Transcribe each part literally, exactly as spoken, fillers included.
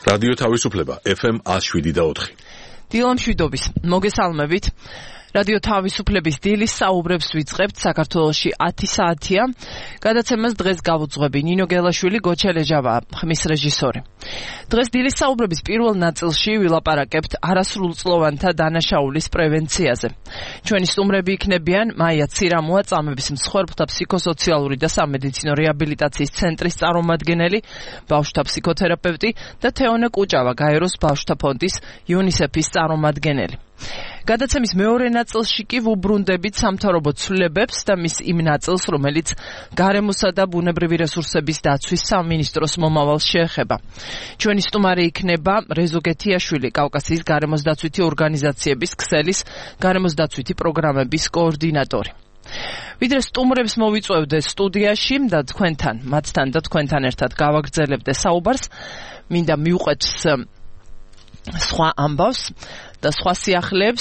რადიო თავისუფლება ეფ ემ one oh seven და four. დილამ შვიდობის მოგესალმებით. რადიო თავისუფლების დილის საუბრებს ვიწყებთ. საქართველოში ათი საათია. გადაცემას დღეს გავუძღვები ნინო გელაშვილი, გოჩელეჟავა, ხმის რეჟისორი. დღეს დილის საუბრების პირველ ნაწილში ვილაპარაკებთ არასრულწლოვანთა დანაშაულის პრევენციაზე. ჩვენი სტუმრები იქნებიან მაია ცირამუა, წამების მსხვერპლთა ფსიქოსოციალური და სამედიცინო რეაბილიტაციის ცენტრის წარმომადგენელი, ბავშვთა ფსიქოთერაპევტი და თეონე კუჭავა, გაეროს ბავშვთა ფონდის იუნისეფის წარმომადგენელი. გადაცემის მეორე ნაწილში კი ვუბრუნდებით სამთავრობო ცვლილებებს და მის იმ ნაწილს, რომელიც გარემოსა და ბუნებრივი რესურსების დაცვის სამინისტროს მომავალს შეეხება. ჩვენი სტუმარი იქნება რეზო გეთიაშვილი, კავკასიის გარემოსდაცვითი ორგანიზაციების ქსელის გარემოსდაცვითი პროგრამების კოორდინატორი. ვიდრე სტუმრებს მოვიწვევდე სტუდიაში და თქვენთან, მათთან და თქვენთან ერთად გავაგრძელებდე საუბარს, მინდა მივყვეთ სხვა ამბავს და სხვა სიახლეებს.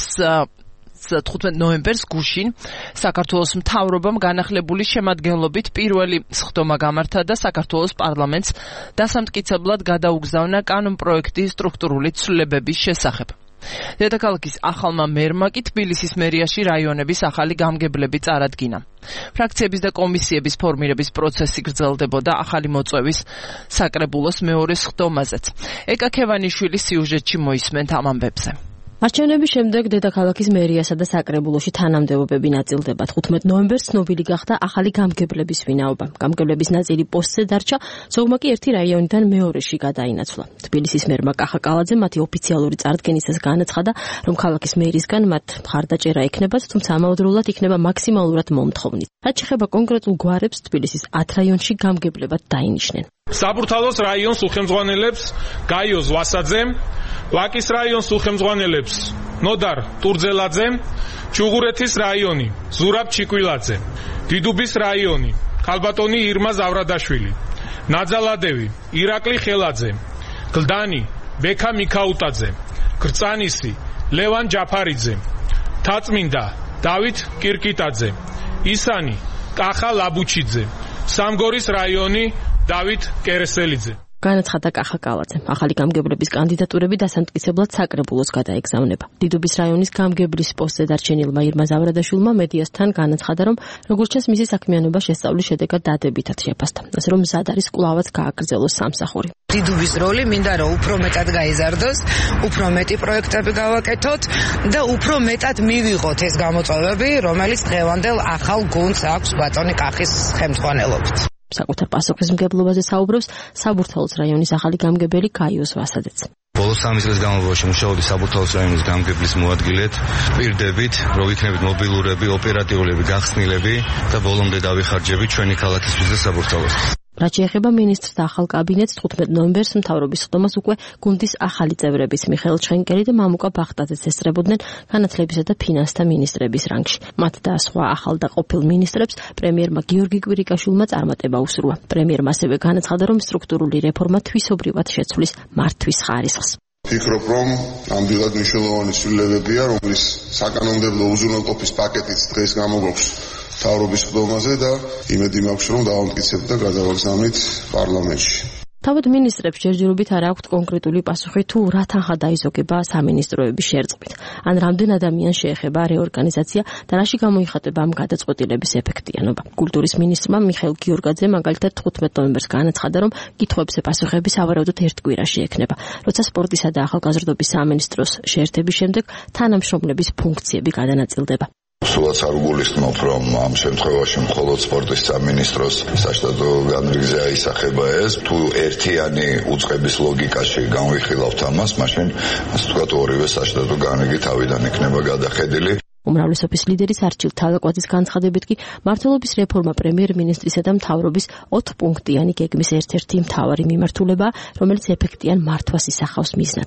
თხუთმეტ ნოემბერს გუშინ საქართველოს მთავრობამ განახლებული შემადგენლობით პირველი სხდომა გამართა და საქართველოს პარლამენტს დასამტკიცებლად გადაუგზავნა კანონპროექტი სტრუქტურული ცვლილებების შესახებ. დედაქალაქის ახალმა მერმა კი თბილისის მერიაში რაიონების ახალი გამგებლები წარადგინა. ფრაქციების და კომისიების ფორმირების პროცესი გრძელდებოდა ახალი მოწვევის საკრებულოს მეორე სხდომაზეც. ეკა ქევანიშვილის სიუჟეტში მოისმენთ ამ ამბებზე. არჩევნების შემდეგ დედაქალაქის მერიასა და საკრებულოში თანამდებობები ნაწილდება. თხუთმეტ ნოემბერს ცნობილი გახდა ახალი გამგებლების ვინაობა. გამგებლების ნაწილი პოსტზე დარჩა, ზოგმა კი ერთი რაიონიდან მეორეში გადაინაცვლა. თბილისის მერმა კახა კალაძე მათი ოფიციალური წარდგენისას განაცხადა, რომ ქალაქის მერისგან მათ მხარდაჭერა ექნებათ, თუმცა ამავდროულად იქნება მაქსიმალურად მომთხოვნით. რაც შეეხება კონკრეტულ გვარებს, თბილისის ათ რაიონში გამგებლებად დაინიშნენ. საბურთალოს რაიონს უხელმძღვანელებს გაიოს ვასაძემ, ვაკის რაიონს უხელმძღვანელებს ნოდარ ტურძელაძემ, ჩუღურეთის რაიონი ზურაბ ჩიკვილაძე, დიდუბის რაიონი ქალბატონი ირმა ზავრადაშვილი, ნაძალადევი ირაკლი ხელაძე, გლდანი ბექა მიქაუტაძე, გრწანისი ლევან ჯაფარიძე, თაწმინდა დავით კირკიტაძე, ისანი კახა ლაბუჩიძე, სამგორის რაიონი დავით კერესელიძე. განაცხადა კახა კალაძე. ახალი გამგებლების კანდიდატურები დასამტკიცებლად საკრებულოს გადაეგზავნება. დიდუბის რაიონის გამგებლის პოსტზე დარჩენილმა ირმა ზავრადაშვილმა მედიასთან განაცხადა, რომ როგორც ჩანს მისი საქმიანობა შესწავლის შედეგად დადებითად შეფასდა. ასე რომ მზად არის კვლავაც გააგრძელოს სამსახური. დიდუბის როლი მინდა რომ უფრო მეტად გაიზარდოს, უფრო მეტი პროექტები გავაკეთოთ და უფრო მეტად მივიღოთ ეს გამოწვევები, რომელიც დღევანდელ ახალ გუნდს აქვს ბატონი კახის ხელმძღვანელობით. საკუთარ პასუხისმგებლობაზე საუბრობს საბურთალოს რაიონის ახალი გამგებელი გაიოს ვასაძეც. ბოლო სამი წლის განმავლობაში მუშაობდი საბურთალოს რაიონის გამგებლის მოადგილედ, პირდებით, რომ იქნებით მობილურები, ოპერატიულები, გახსნილები და ბოლომდე დავიხარჯებით ჩვენი ქალაქისთვის და საბურთალოს. რაც შეეხება მინისტრს და ახალ კაბინეტს, თხუთმეტ ნოემბერს მთავრობის სხდომას უკვე გუნდის ახალი წევრების მიხეილ ჩხენკელი და მამუკა ბახტაძეც ესწრებოდნენ განათლებისა და ფინანსთა მინისტრების რანგში. მათ და სხვა ახალ და ყოფილ მინისტრებს პრემიერმა გიორგი კვირიკაშვილმა წარმატება უსურვა. პრემიერმა ასევე განაცხადა, რომ სტრუქტურული რეფორმა თვისობრივად შეცვლის მართვის ხარისხს. ფიქრობ, რომ ნამდვილად მნიშვნელოვანი ცვლილებებია, რომლის საკანონმდებლო უზრუნველყოფის პაკეტიც დღეს გამოგვაქვს თავრობის სხდომაზე და იმედი მაქვს, რომ დავამტკიცებთ და გადავაგზავნით პარლამენტში. თავად მინისტრებს ჯერჯერობით არ აქვთ კონკრეტული პასუხი თუ რა თანხა დაიზოგება სამინისტროების შერწყმით. ან რამდენ ადამიანს შეეხება რეორგანიზაცია და რაში გამოიხატება ამ გადაწყვეტილების ეფექტიანობა. კულტურის მინისტრმა მიხეილ გიორგაძე მაგალითად თხუთმეტ ნოემბერს განაცხადა, რომ კითხვებზე პასუხები სავარაუდოდ ერთ კვირაში ექნება, როცა სპორტისა და ახალგაზრდობის სამინისტროს შეერთების შემდეგ თანამშრომლების ფუნქციები გადანაწილდება. სულაც არ უგულისხმობ, რომ ამ შემთხვევაში მხოლოდ სპორტის სამინისტროს საშტატო განრიგზე აისახება ეს. თუ ერთიანი უწყების ლოგიკაში განვიხილავთ ამას, მაშინ ასე ვთქვათ ორივე საშტატო განრიგი თავიდან იქნება გადახედილი. უმრავლესობის ლიდერის არჩილ თალაკვაძის განცხადებით კი მმართველობის რეფორმა პრემიერ-მინისტრისა და მთავრობის ოთხპუნქტიანი გეგმის ერთ-ერთი მთავარი მიმართულებაა, რომელიც ეფექტიან მართვას ისახავს მიზნად.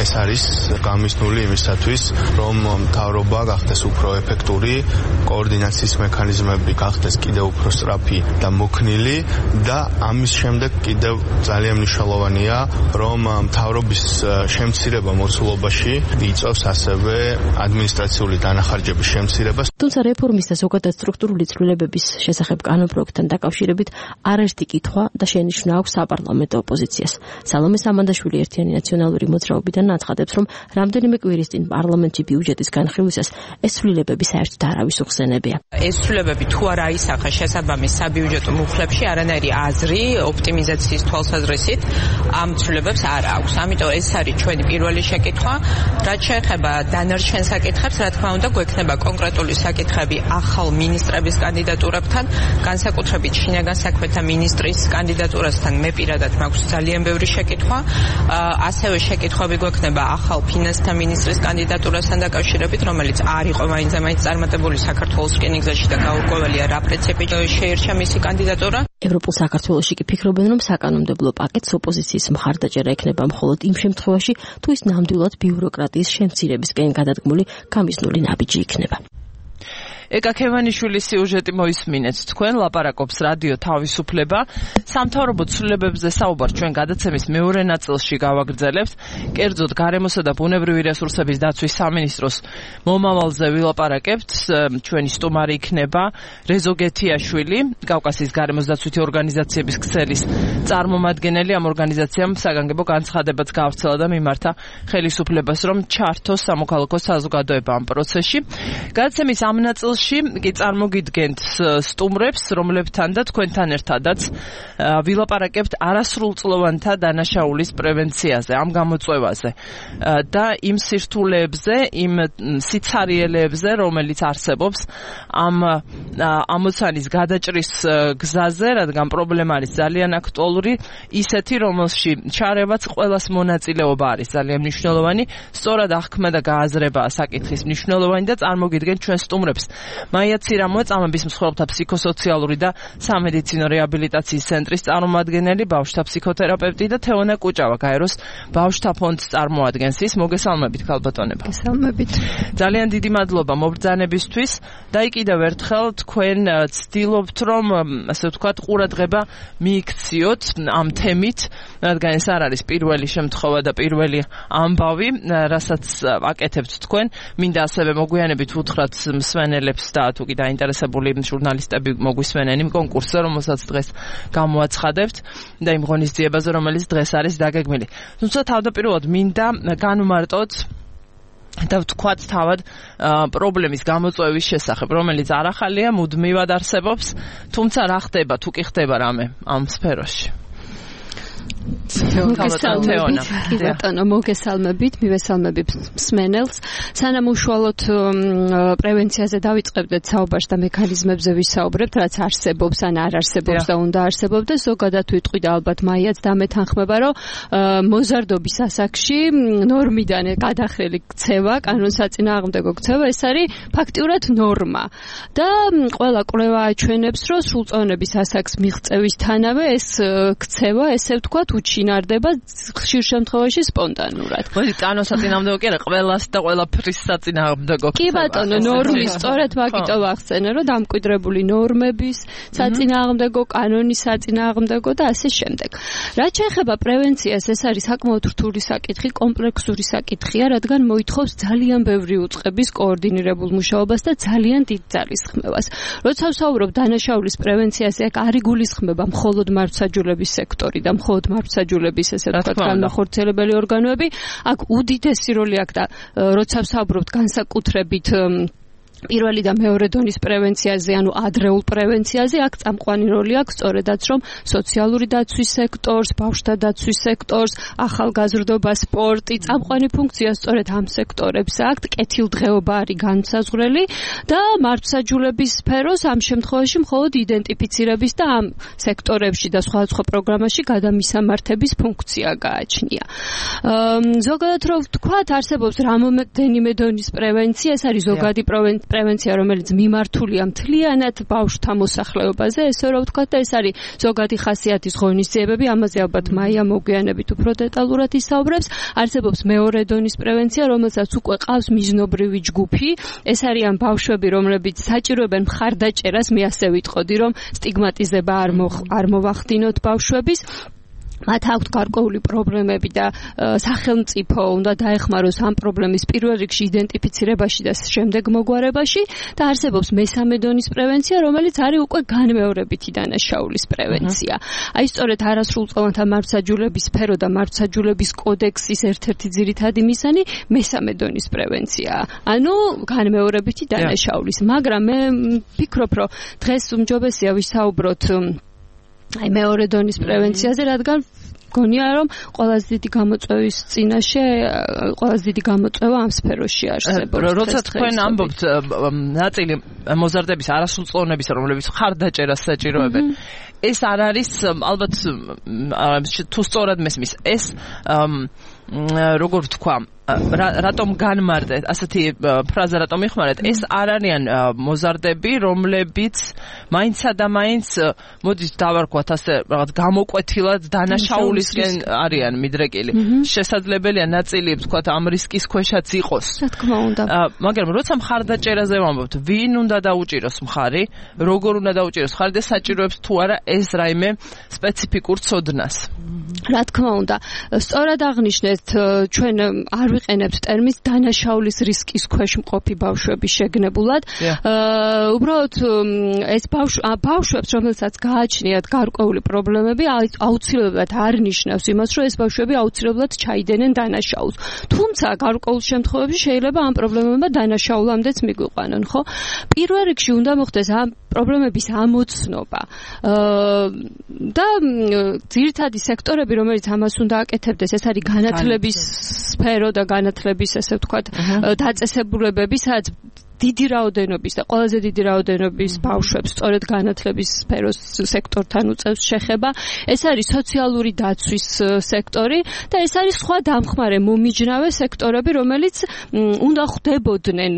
ეს არის გამიზნული იმისათვის, რომ მთავრობა გახდეს უფრო ეფექტური, კოორდინაციის მექანიზმები გახდეს კიდევ უფრო სწრაფი და მოქნილი და ამის შემდეგ კიდევ ძალიან მნიშვნელოვანია, რომ მთავრობის შემცირება მოცულობაში იწვევს ასევე ადმინისტრაციული დანახარჯების შემცირებას. თუმცა რეფორმის და ზოგადად სტრუქტურული ცვლილებების შესახებ კანონპროექტთან დაკავშირებით არაერთი კითხვა და შენიშვნა აქვს საპარლამენტო ოპოზიციას. სალომე სამანდაშვილი ერთიანი ნაციონალური მოძრაობიდან აცხადებს, რომ რამდენიმე კვირის წინ პარლამენტში ბიუჯეტის განხილვისას ეს ცვლილებები საერთოდ არავის უხსენებია. ეს ცვლილებები თუ არა ისახა შესაბამის საბიუჯეტო მუხლებში, არანაირი აზრი ოპტიმიზაციის თვალსაზრისით ამ ცვლილებებს არ აქვს. ამიტომ ეს არის ჩვენი პირველი შეკითხვა. რაც შეეხება დანარჩენ საკითხებს, რა თქმა უნდა, გვექნება კონკრეტული საკითხები ახალ მინისტრების კანდიდატურებთან, განსაკუთრებით შინაგან საქმეთა მინისტრის კანდიდატურასთან მე პირადად მაქვს ძალიან ბევრი შეკითხვა. ასევე შეკითხვები გვექნება ახალ ფინანსთა მინისტრის კანდიდატურასთან დაკავშირებით, რომელიც არ იყო მაინც ამაინც წარმატებული საქართველოს რკინიგზაში და გაურკვეველია რა პრინციპით შეირჩა მისი კანდიდატურა. ევროპულ საქართველოში კი ფიქრობენ, რომ საკანონმდებლო პაკეტს ოპოზიციის მხარდაჭერა ექნება მხოლოდ იმ შემთხვევაში, თუ ის ნამდვილად ბიუროკრატიის შემცირებისკენ გადადგმული გამიზნული ნაბიჯი იქნება. ეკა ქევანიშვილის სიუჟეტი მოისმინეთ. თქვენ ლაპარაკობს რადიო თავისუფლება. სამთავრობო ცვლილებებზე საუბარს ჩვენ გადაცემის მეორე ნაწილში გავაგრძელებთ. კერძოდ გარემოსა და ბუნებრივი რესურსების დაცვის სამინისტროს მომავალზე ვილაპარაკებთ. ჩვენი სტუმარი იქნება რეზო გეთიაშვილი, კავკასიის გარემოს დაცვითი ორგანიზაციების ქსელის წარმომადგენელი. ამ ორგანიზაციამ საგანგებო განცხადებაც გაავრცელა და მიმართა ხელისუფლებას, რომ ჩართოს სამოქალაქო საზოგადოება ამ პროცესში. გადაცემის ამ ნაწილში კი წარმოგიდგენთ სტუმრებს, რომლებთან და თქვენთან ერთადაც ვილაპარაკებთ არასრულწლოვანთა დანაშაულის პრევენციაზე, ამ გამოწვევაზე და იმ სირთულეებზე, იმ სიცარიელეებზე, რომელიც არსებობს ამ ამოცანის გადაჭრის გზაზე, რადგან პრობლემა არის ძალიან აქტუალური, ისეთი, რომელში ჩარევაც ყველას მონაწილეობა არის ძალიან მნიშვნელოვანი, სწორად აღქმა და გააზრება საკითხის მნიშვნელოვანი და წარმოგიდგენთ ჩვენ სტუმრებს. მაია ცირამოა, წამების მსხვერპლთა ფსიქოსოციალური და სამედიცინო რეაბილიტაციის ცენტრის წარმომადგენელი, ბავშვთა ფსიქოთერაპევტი და თეონა კუჭავა, გაეროს ბავშვთა ფონდს წარმოადგენს. ის მოგესალმებით, ქალბატონებო. მოგესალმებით. ძალიან დიდი მადლობა მობრძანებისთვის და კიდევ ერთხელ თქვენ ცდილობთ, რომ ასე ვთქვათ, ყურადღება მიიქციოთ ამ თემით, რადგან ეს არ არის პირველი შემთხვევა და პირველი ამბავი, რასაც აკეთებთ თქვენ. მინდა ასევე მოგვიანებით უთხრათ მსმენელებს და თუ კი დაინტერესებული ჟურნალისტები მოგვისმენენ იმ კონკურსზე, რომელსაც დღეს გამოაცხადებთ და იმ ღონისძიებაზე, რომელიც დღეს არის დაგეგმილი. თუმცა თავდაპირველად მინდა განვმარტოთ და ვთქვათ თავად პრობლემის გამოწვევის შესახებ, რომელიც არ ახალია, მუდმივად არსებობს, თუმცა რა ხდება, თუ კი ხდება რამე ამ სფეროში. ბატონო, მოგესალმებით, მივესალმებით მსმენელს. სანამ უშუალოდ პრევენციაზე დავიწყებდეთ საუბარს და მექანიზმებზე ვისაუბრებთ, რაც არსებობს ან არ არსებობს და უნდა არსებობდეს, ზოგადად ვიტყვი და ალბათ მაიაც დამეთანხმება, რომ მოზარდობის ასაკში ნორმიდან გადახრილი ქცევა, კანონსაწინააღმდეგო ქცევა, ეს არის ფაქტიურად ნორმა. და ყველა კვლევა აჩვენებს, რომ სრულწლოვნების ასაკს მიღწევისთანავე ეს ქცევა, ესე ვთქვათ, უჩინარდება ხშირ შემთხვევაში სპონტანურად. მოდი კანონსაწინააღმდეგო კი არა, ყველას და ყველაფრის საწინააღმდეგო. კი ბატონო, ნორმის სწორედ მაგიტო ვახსენე, რომ დამკვიდრებული ნორმების საწინააღმდეგო, კანონის საწინააღმდეგო და ასე შემდეგ. რაც შეეხება პრევენციას, ეს არის საკმაოდ რთული საკითხი, კომპლექსური საკითხია, რადგან მოითხოვს ძალიან ბევრი უწყების კოორდინირებულ მუშაობას და ძალიან დიდ ძალისხმევას. როცა ვსაუბრობ დანაშაულის პრევენციაზე, აქ არ იგულისხმება მხოლოდ მართლმსაჯულების სექტორი და მხოლოდ მართლმსაჯულების ესე ვთქვათ განმახორციელებელი ორგანოები, აქ უდიდესი როლი აქვს და როცა ვსაუბრობთ განსაკუთრებით პირველი და მეორე დონის პრევენციაზე, ანუ ადრეულ პრევენციაზე, აქ წამყვანი როლი აქვს სწორედაც, რომ სოციალური დაცვის სექტორს, ბავშვთა დაცვის სექტორს, ახალგაზრდობა, სპორტი, წამყვანი ფუნქცია სწორედ ამ სექტორებს აქვს, კეთილდღეობა არის განსაზღვრელი და მართლმსაჯულების სფეროს ამ შემთხვევაში მხოლოდ იდენტიფიცირების და ამ სექტორებში და სხვადასხვა პროგრამაში გადამისამართების ფუნქცია გააჩნია. ზოგადად რომ ვთქვათ, არსებობს რამოდენიმე დონის პრევენცია, ეს არის ზოგადი პრევენცია პრევენცია, რომელიც მიმართულია მთლიანად ბავშვთა მოსახლეობაზე, ესე რომ ვთქვათ, და ეს არის ზოგადი ხასიათის ღონისძიებები, ამაზე ალბათ მაია მოგვიანებით უფრო დეტალურად ისაუბრებს. არსებობს მეორე დონის პრევენცია, რომელსაც უკვე ყავს მიზნობრივი ჯგუფი. ეს არიან ბავშვები, რომლებიც საჭიროებენ მხარდაჭერას, მე ასე ვიტყოდი, რომ სტიგმატიზება არ არ მოვახდინოთ ბავშვების. მათ აქვთ გარკვეული პრობლემები და სახელმწიფო უნდა დაეხმაროს ამ პრობლემის პირველ რიგში იდენტიფიცირებაში და შემდეგ მოგვარებაში და არსებობს მესამე დონის პრევენცია, რომელიც არის უკვე განმეორებითი დანაშაულის პრევენცია. აი სწორედ არასრულწლოვანთა მართლმსაჯულების სფერო და მართლმსაჯულების კოდექსის ერთ-ერთი ძირითადი მიზანი მესამე დონის პრევენციაა. ანუ განმეორებითი დანაშაულის, მაგრამ მე ვფიქრობ, რომ დღეს უმჯობესია ვისაუბროთ აი მეორე დონის პრევენციაზე, რადგან გონია რომ ყველაზე დიდი გამოწვევის წინაშე ყველაზე დიდი გამოწვევა ამ სფეროში არსებობს. როცა თქვენ ამბობთ ნაწილი მოზარდების არასრულწლოვნების, რომლებიც ხარდაჭერას საჭიროებენ, ეს არ არის ალბათ თუ სწორად მესმის, ეს როგორ ვთქვა, რატომ განმარტეთ, ასეთი ფრაზა რატომ იხმარეთ, ეს არ არიან მოზარდები, რომლებიც მაინცსა და მაინც მოდით დავარქვათ ასე რაღაც გამოკვეთილად დანაშაულისკენ არიან მიდრეკილი. შესაძლებელია ნაწილი ვთქვათ ამ რისკის ქვეშაც იყოს. რა თქმა უნდა. მაგრამ როცა მხარდაჭერაზე ვამბობთ, ვინ უნდა დაუჭიროს მხარი, როგორ უნდა დაუჭიროს მხარი და საჭიროებს თუ არა ეს რაიმე სპეციფიკურ ცოდნას. რა თქმა უნდა, სწორად აღნიშნეთ, ჩვენ არ ვიყენებთ ტერმინს დანაშაულის რისკის ქვეშ მყოფი ბავშვები შეგნებულად. უბრალოდ ეს ბავშვებს, რომელსაც გააჩნიათ გარკვეული პრობლემები, აუცილებლად არ ნიშნავს იმას, რომ ეს ბავშვები აუცილებლად ჩაიდენენ დანაშაულს. თუმცა გარკვეულ შემთხვევებში შეიძლება ამ პრობლემებმა დანაშაულამდეც მიგვიყვანონ, ხო? პირველ რიგში უნდა მოხდეს ამ პრობლემების ამოცნობა. და ძირითადი სექტორები, რომელიც ამას უნდა აკეთებდეს, ეს არის განათლების სფერო და განათლების, ესე ვთქვათ, დაწესებულებები, სადაც დიდი რაოდენობის და ყველაზე დიდი რაოდენობის ბავშვებს სწორედ განათლების სფეროს სექტორთან უწევს შეხება. ეს არის სოციალური დაცვის სექტორი და ეს არის სხვა დამხმარე მომიჯნავე სექტორები, რომელიც უნდა ხვდებოდნენ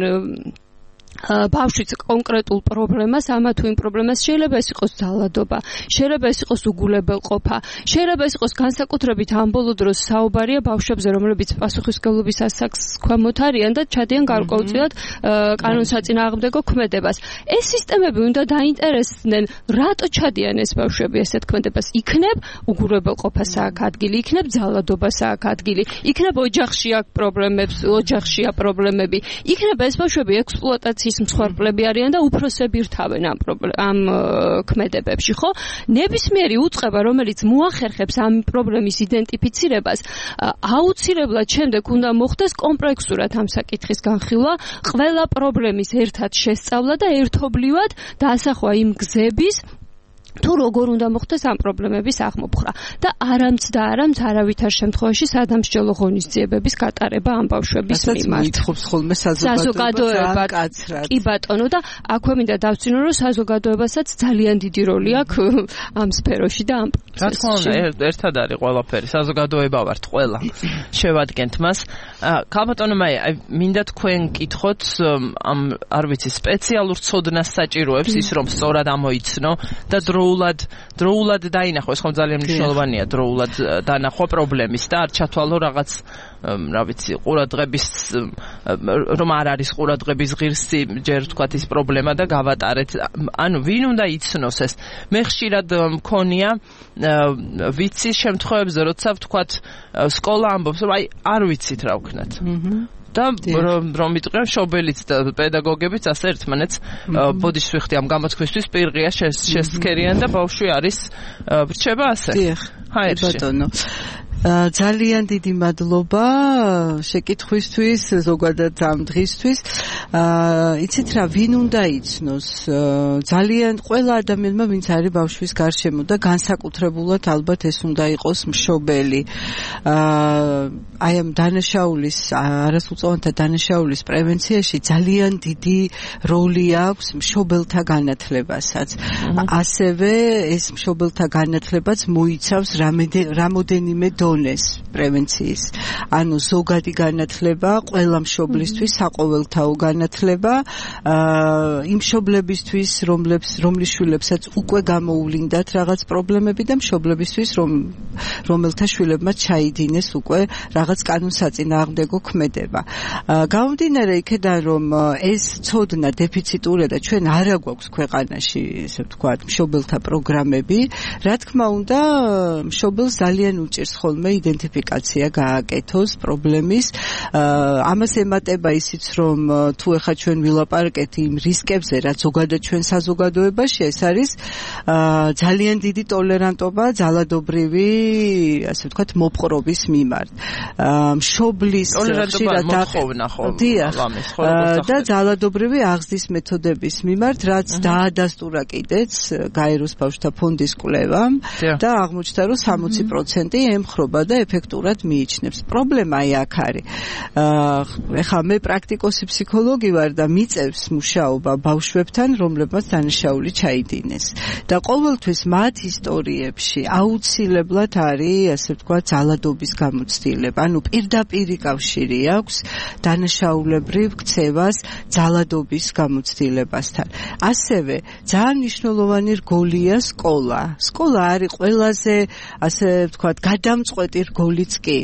ბავშვის კონკრეტულ პრობლემას, ამა თუ იმ პრობლემას, შეიძლება ეს იყოს ძალადობა, შეიძლება ეს იყოს უგულებელყოფა, შეიძლება ეს იყოს განსაკუთრებით ამ ბოლო დროს საუბარია ბავშვებზე, რომლებიც პასუხისმგებლობის ასაკს ქვემოთ არიან და ჩადიან გარკვეულწილად კანონსაწინააღმდეგო ქმედებას. ეს სისტემები უნდა დაინტერესდნენ, რატო ჩადიან ეს ბავშვები ესეთ ქმედებას. იქნებ უგულებელყოფას აქ ადგილი, იქნებ ძალადობას აქ ადგილი, იქნებ ოჯახში აქ პრობლემებს, ოჯახშია პრობლემები, იქნებ ეს ბავშვები ექსპლუატაციის მსხვერპლები არიან და უფროსები რთავენ ამ ამ ქმედებებში, ხო? ნებისმიერი უწყება, რომელიც მოახერხებს ამ პრობლემის იდენტიფიცირებას, აუცილებლად შემდეგ უნდა მოხდეს კომპლექსურად ამ საკითხის განხილვა, ყველა პრობლემის ერთად შესწავლა და ერთობლივად დაასახვა იმ გზების თუ როგორ უნდა მოხდეს ამ პრობლემების აღმოფხვრა და არამც და არამც არავითარ შემთხვევაში სადამსჯელო ღონისძიებების გატარება ამ ბავშვების მიმართ. მითხოვს ხოლმე საზოგადოება კაცრად. კი ბატონო და აქვე მინდა დავწინო, რომ საზოგადოებასაც ძალიან დიდი როლი აქვს ამ სფეროში და ამ პროცესში. რა თქმა უნდა, ერთად არის ყველაფერი, საზოგადოება ვართ ყველა. შევადგენთ მას. ქალბატონო მაია, მინდა თქვენ კითხოთ ამ არ ვიცი სპეციალურ ცოდნას საჭიროებს ის რომ სწორად ამოიცნო და დროულად დროულად დაინახოს, ხომ ძალიან მნიშვნელოვანია დროულად დანახვა პრობლემის და არ ჩათვალო რაღაც რა ვიცი ყურადღების რომ არ არის ყურადღების ღირსი ჯერ თქვათ ის პრობლემა და გავატარეთ. ანუ ვინ უნდა იცნოს ეს? მე ხშირად მქონია ვიცი შემთხვევებზე, როცა ვთქვათ სკოლა ამბობს, რომ აი არ ვიცით რა ვქნათ. და რომ მიტყვიან შობელიც და პედაგოგებიც ასე ერთმანეთს ბოდიშს ვიხდი ამ გამოთქვისთვის პირღია შესქერიან და ბავშვი არის ბრჩება ასე. დიახ, ბატონო. ძალიან დიდი მადლობა შეკითხვისთვის, ზოგადად ამ დღისთვის. იცით რა, ვინ უნდა იცნოს? ძალიან ყველა ადამიანმა, ვინც არის ბავშვის გარშემო და განსაკუთრებულად ალბათ ეს უნდა იყოს მშობელი. აი ამ დანაშაულის, არასრულწლოვანთა დანაშაულის პრევენციაში ძალიან დიდი როლი აქვს მშობელთა განათლებასაც. ასევე ეს მშობელთა განათლებაც მოიცავს რამოდენიმე დონე. დონეს პრევენციის. ანუ ზოგადი განათლება, ყველა მშობლისთვის საყოველთაო განათლება, იმ მშობლებისთვის, რომლებს რომლის შვილებსაც უკვე გამოუვლინდათ რაღაც პრობლემები და მშობლებისთვის, რომ რომელთა შვილებმა ჩაიდინეს უკვე რაღაც კანონსაწინააღმდეგო ქმედება. გამომდინარე იქედან, რომ ეს ცოდნა დეფიციტურია და ჩვენ არ აგვაქვს ქვეყანაში, ესე ვთქვათ, მშობელთა პროგრამები, რა თქმა უნდა, მშობელს ძალიან უჭირს ხოლმე იდენტიფიკაცია გააკეთოს პრობლემის. ამას ემატება ისიც, რომ თუ ეხლა ჩვენ ვილაპარაკეთ იმ რისკებზე, რაც ზოგადად ჩვენ საზოგადოებაში, ეს არის ძალიან დიდი ტოლერანტობა ძალადობრივი, ასე ვთქვათ, მოპყრობის მიმართ. მშობლის ხშირად მოთხოვნა და ძალადობრივი აღზრდის მეთოდების მიმართ, რაც დაადასტურა კიდეც გაეროს ბავშვთა ფონდის კვლევამ და აღმოჩნდა, რომ სამოცი პროცენტი ემხრობა და ეფექტურად მიიჩნევს. პრობლემა აი აქ არის. ეხლა მე პრაქტიკოსი ფსიქოლოგი ვარ და მიწევს მუშაობა ბავშვებთან, რომლებმაც დანაშაული ჩაიდინეს. და ყოველთვის მათ ისტორიებში აუცილებლად არის, ასე ვთქვათ, ძალადობის გამოცდილება. ანუ პირდაპირი კავშირი აქვს დანაშაულებრივ ქცევას ძალადობის გამოცდილებასთან. ასევე ძალიან მნიშვნელოვანი რგოლია სკოლა. სკოლა არის ყველაზე, ასე ვთქვათ, გადამწყვეტი რგოლიც კი.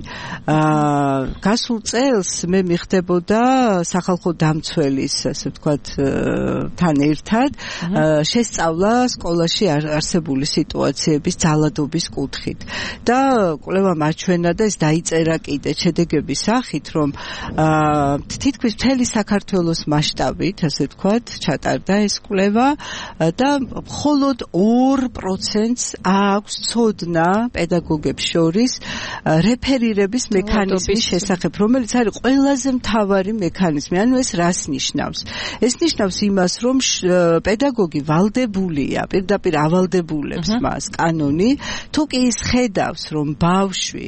აა გასულ წელს მე მიხდებოდა სახალხო დამცველის, ასე ვთქვათ, თან ერთად შესწავლა სკოლაში არსებული სიტუაციების ძალადობის კუთხით. და კვლევა მაჩვენა და ეს დაიწერა კიდე შედეგების სახით, რომ აა თითქმის მთელი საქართველოს მასშტაბით, ასე ვთქვათ, ჩატარდა ეს კვლევა და მხოლოდ ორ პროცენტს აქვს ცოდნა პედაგოგებს შორის რეფერირების მექანიზმის შესახებ, რომელიც არის ყველაზე მთავარი მექანიზმი. ანუ ეს რას ნიშნავს? ეს ნიშნავს იმას, რომ პედაგოგი ვალდებულია, პირდაპირ ავალდებულებს მას კანონი, თუ კი ის ხედავს, რომ ბავშვი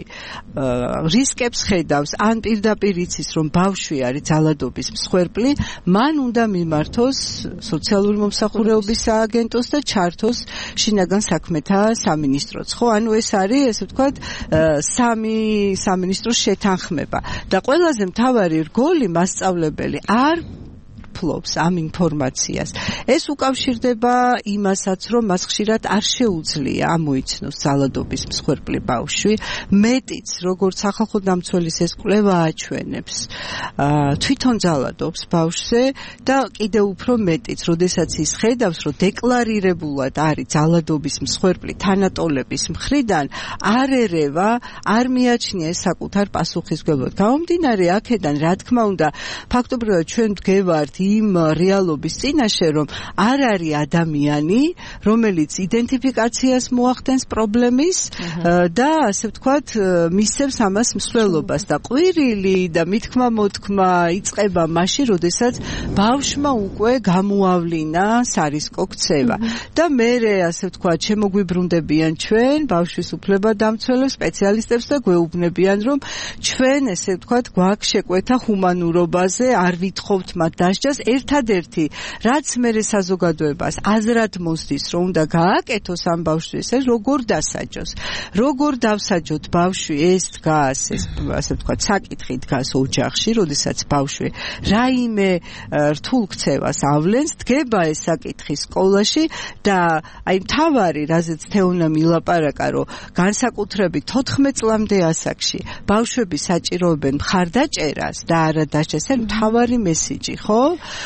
რისკებს ხედავს, ან პირდაპირ იცის, რომ ბავშვი არის ძალადობის მსხვერპლი, მან უნდა მიმართოს სოციალური მომსახურების სააგენტოს და ჩართოს შინაგან საქმეთა სამინისტროც. ხო, ანუ ეს არის, ესე ვთქვათ, სამი სამინისტროს შეთანხმება. და ყველაზე მთავარი რგოლი მასწავლებელი არ ფლობს ამ ინფორმაციას. ეს უკავშირდება იმასაც, რომ მას ხშირად არ შეუძლია ამოიცნოს ძალადობის მსხვერპლი ბავშვი. მეტიც, როგორც სახალხო დამცველის ეს კვლევა აჩვენებს, თვითონ ძალადობს ბავშვზე და კიდევ უფრო მეტიც, როდესაც ის ხედავს, რომ დეკლარირებულად არის ძალადობის მსხვერპლი თანატოლების მხრიდან, არ ერევა, არ მიაჩნია ეს საკუთარ პასუხისმგებლად. გამომდინარე აქედან, რა თქმა უნდა, ფაქტობრივად ჩვენ ვდგევართ იმ რეალობის წინაშე, რომ არ არის ადამიანი, რომელიც იდენტიფიკაციას მოახდენს პრობლემის და ასე ვთქვათ, მისცემს ამას მსვლელობას და ყვირილი და მithქმა მოთქმა იწყება მაშინ, როდესაც ბავშვმა უკვე გამოავლინა სარისკო ქცევა. და მერე, ასე ვთქვათ, შემოგვიბრუნდებიან ჩვენ ბავშვის უფლებადამცველებს, სპეციალისტებს და გვეუბნებიან, რომ ჩვენ, ესე ვთქვათ, გვაქვს შეკვეთა ჰუმანურობაზე, არ ვითხოვთ მათ დასჯას. ერთადერთი, რაც მერე საზოგადოებას აზრად მოსდის, რომ უნდა გააკეთოს ამ ბავშვის, ეს როგორ დასაჯოს. როგორ დავსაჯოთ ბავშვი, ეს დგას, ეს ასე ვთქვათ, საკითხი დგას ოჯახში, როდესაც ბავშვი რაიმე რთულ ქცევას ავლენს, დგება ეს საკითხი სკოლაში და აი მთავარი, რაზეც თეონა მილაპარაკა, რომ განსაკუთრებით თოთხმეტ წლამდე ასაკში ბავშვები საჭიროებენ მხარდაჭერას და არა დასჯას, ეს მთავარი მესიჯი, ხო?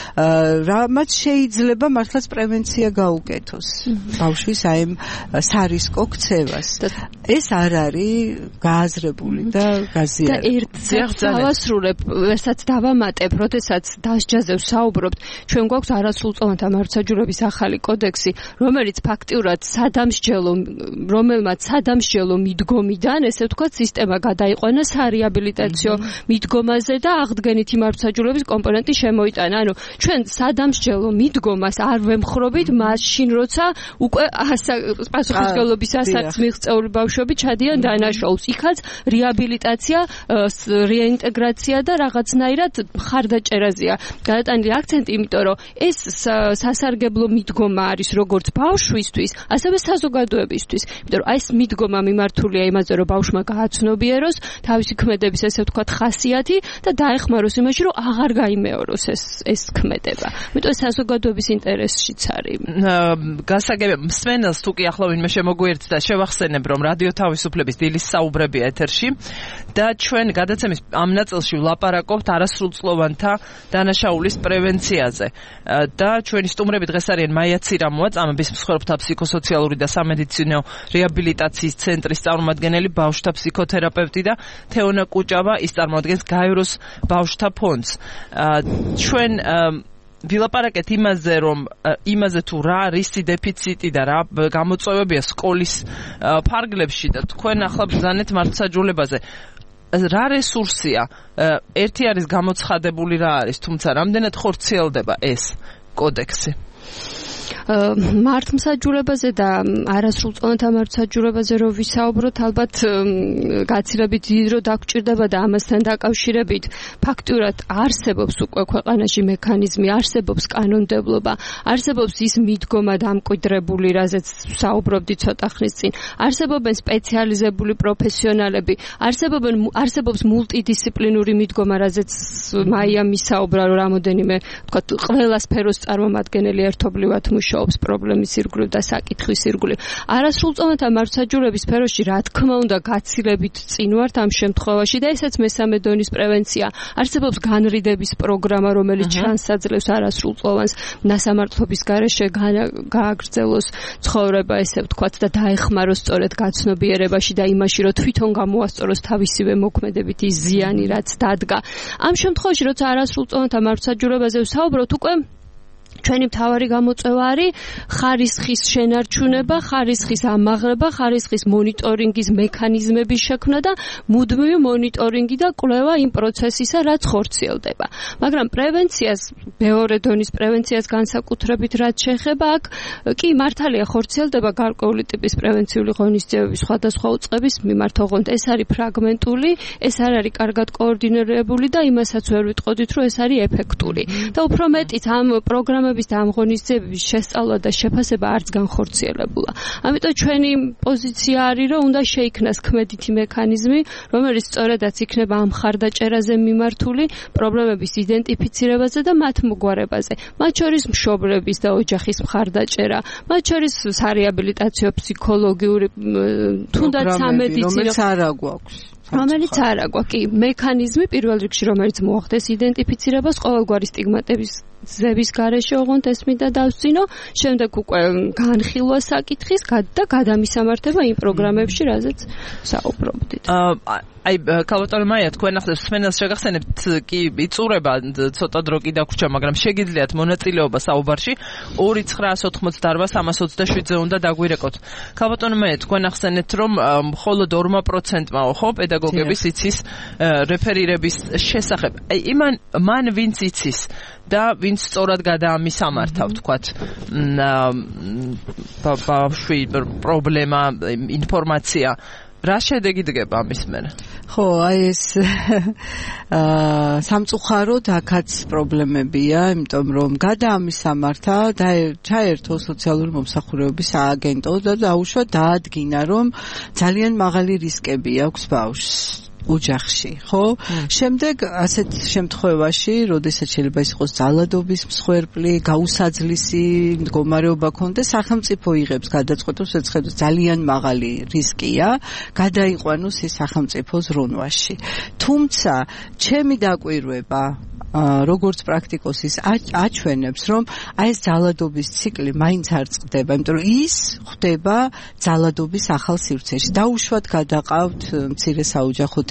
რამაც შეიძლება მართლაც პრევენცია გაუკეთოს ბავშვის აი სარისკო ქცევას. ეს არ არის გააზრებული და გაზიარებული. და ერთ დავასრულებ, ესაც დავამატებ, როდესაც დასჯაზე ვსაუბრობთ, ჩვენ გვაქვს არასრულწლოვანთა მართლმსაჯულების ახალი კოდექსი, რომელიც ფაქტიურად სადამსჯელო, რომელმაც სადამსჯელო მიდგომიდან, ესე ვთქვათ, სისტემა გადაიყვანა სარეაბილიტაციო მიდგომაზე და აღდგენითი მართლმსაჯულების კომპონენტი შემოიტანა. ანუ ჩვენ სადამსჯელო მიდგომას არ ვემხრობით მაშინ როცა უკვე პასუხისმგებლობის ასაკს მიღწეული ბავშვები ჩადიან დანაშაულს. იქაც რეაბილიტაცია, რეინტეგრაცია და რაღაცნაირად მხარდაჭერაზეა გადატანილი აქცენტი, იმიტომ რომ ეს სასარგებლო მიდგომა არის როგორც ბავშვისთვის, ასევე საზოგადოებისთვის. იმიტომ რომ ეს მიდგომა მიმართულია იმაზე, რომ ბავშვმა გააცნობიეროს თავისი ქმედების ესე ვთქვათ ხასიათი და დაეხმაროს იმაში, რომ აღარ გაიმეოროს ეს ეს ქმედება. იმიტომ ეს საზოგადოების ინტერესშიც არის. გასაგებია მსმენელს თუ კი ახლა ვინმე შემოგვიერთდა, შევახსენებ, რომ რადიო თავისუფლების დილის საუბრებია ეთერში და ჩვენ გადაცემის ამ ნაწილში ვლაპარაკობთ არასრულწლოვანთა დანაშაულის პრევენციაზე. და ჩვენი სტუმრები დღეს არიან მაია ცირამოა, წამების მსხვერპლთა ფსიქოსოციალური და სამედიცინო რეაბილიტაციის ცენტრის წარმომადგენელი, ბავშვთა ფსიქოთერაპევტი და თეონა კუჭავა, ის წარმოადგენს გაეროს ბავშვთა ფონდს. ჩვენ ვილაპარაკეთ იმაზე, რომ იმაზე თუ რა რისი დეფიციტი და რა გამოწვევებია სკოლის ფარგლებში და თქვენ ახლა ბრძანეთ მართლმსაჯულებაზე. რა რესურსია? ერთი არის გამოცხადებული რა არის, თუმცა რამდენად ხორციელდება ეს კოდექსი? მართლმსაჯულებაზე და არასრულწლოვანთა მართლმსაჯულებაზე რო ვისაუბროთ, ალბათ გაცილებით დიდ დრო დაგჭირდება და ამასთან დაკავშირებით ფაქტურად არსებობს უკვე ქვეყანაში მექანიზმი, არსებობს კანონმდებლობა, არსებობს ის მიდგომა დამკვიდრებული, რაზეც საუბრობდი ცოტა ხნის წინ, არსებობენ სპეციალიზებული პროფესიონალები, არსებობენ არსებობს მულტიდისციპლინური მიდგომა, რაზეც მაიამ ისაუბრა, რომ რამოდენიმე ვთქვათ ყველა სფეროს წარმომადგენელი ერთობლივად მუშაობს პრობლემის ირგვლივ და საკითხვის ირგვლივ. არასრულწლოვანთა მართლმსაჯულების სფეროში რა თქმა უნდა გაცილებით წინ ვართ ამ შემთხვევაში და ესაც მესამე დონის პრევენცია. არსებობს განრიდების პროგრამა, რომელიც ჩანსაძლევს არასრულწლოვანს ნასამართლობის გარეშე გააგრძელოს ცხოვრება, ესე ვთქვათ, და დაეხმაროს სწორედ გაცნობიერებაში და იმაში, რომ თვითონ გამოასწოროს თავისივე მოქმედებით ის ზიანი, რაც დადგა. ამ შემთხვევაში, როცა არასრულწლოვანთა მართლმსაჯულებაზე ვსაუბრობთ, უკვე ჩვენი მთავარი გამოწვევა არის ხარისხის შენარჩუნება, ხარისხის ამაღლება, ხარისხის მონიტორინგის მექანიზმების შექმნა და მუდმივი მონიტორინგი და კვლევა იმ პროცესისა, რაც ხორციელდება. მაგრამ პრევენციას, მეორე დონის პრევენციას განსაკუთრებით რაც შეეხება, აქ კი მართალია ხორციელდება გარკვეული ტიპის პრევენციული ღონისძიებების სხვადასხვა უწყების მიმართ, ოღონდ ეს არის ფრაგმენტული, ეს არ არის კარგად კოორდინირებული და იმასაც ვერ ვიტყოდით, რომ ეს არის ეფექტური. და უფრო მეტიც ამ პროგრამების და ამ ღონისძიებების შესწავლა და შეფასება არც განხორციელებულა. ამიტომ ჩვენი პოზიცია არის, რომ უნდა შეიქმნას ქმედითი მექანიზმი, რომელიც სწორედაც იქნება ამ მხარდაჭერაზე მიმართული პრობლემების იდენტიფიცირებაზე და მათ მოგვარებაზე. მათ შორის მშობლების და ოჯახის მხარდაჭერა, მათ შორის სარეაბილიტაციო ფსიქოლოგიური თუნდაც სამედიცინო, რომელიც არ აგვაქვს. რომელიც არ აგვაქვს, კი, მექანიზმი პირველ რიგში, რომელიც მოახდეს იდენტიფიცირებას ყოველგვარი სტიგმატების ზების garaშე ოღონდ ესმიდა დავსწინო, შემდეგ უკვე განხილვა საკითხის და გადამისამართება იმ პროგრამებში, რაზეც საუბრობდით. აი, ქალბატონო მაია, თქვენ ახლა მსმენელს შეგახსენებთ, კი, იწურება ცოტა დრო კი დაგვრჩა, მაგრამ შეგიძლიათ მონაწილეობა საუბარში ორი ცხრაას ოთხმოცდაარბა სამას ოცდაშვიდზე უნდა დაგვირეკოთ. ქალბატონო მაია, თქვენ ახსენეთ, რომ მხოლოდ ორ პროცენტმა ხო პედაგოგების იცის რეფერირების შესახებ. აი, იმან მან ვინც იცის და ვინც სწორად გადაამისამართა, ვთქვათ, ბავშვი პრობლემა, ინფორმაცია, რა შედეგი დგება ამის მერე? ხო, აი ეს აა სამწუხაროდ აქაც პრობლემებია, იმიტომ რომ გადაამისამართა და ჩაერთო სოციალური მომსახურებების სააგენტო და დაუშვა დაადგინა, რომ ძალიან მაღალი რისკები აქვს ბავშვს ოჯახში, ხო? შემდეგ ასეთ შემთხვევაში, როდესაც შეიძლება ის იყოს ძალადობის მსხვერპლი, გაუსაძლისი მდგომარეობა ქონდეს, სახელმწიფო იღებს გადაწყვეტილებას, ეცხედოს ძალიან მაღალი რისკია, გადაიყვანოს ის სახელმწიფო ზრუნვაში. თუმცა, ჩემი დაკვირვება როგორც პრაქტიკოსის აჩვენებს, რომ აი ეს ძალადობის ციკლი მაინც არ წყდება, იმიტომ რომ ის ხდება ძალადობის ახალ სივრცეში. დაუშვათ გადაყავთ მცირე საოჯახო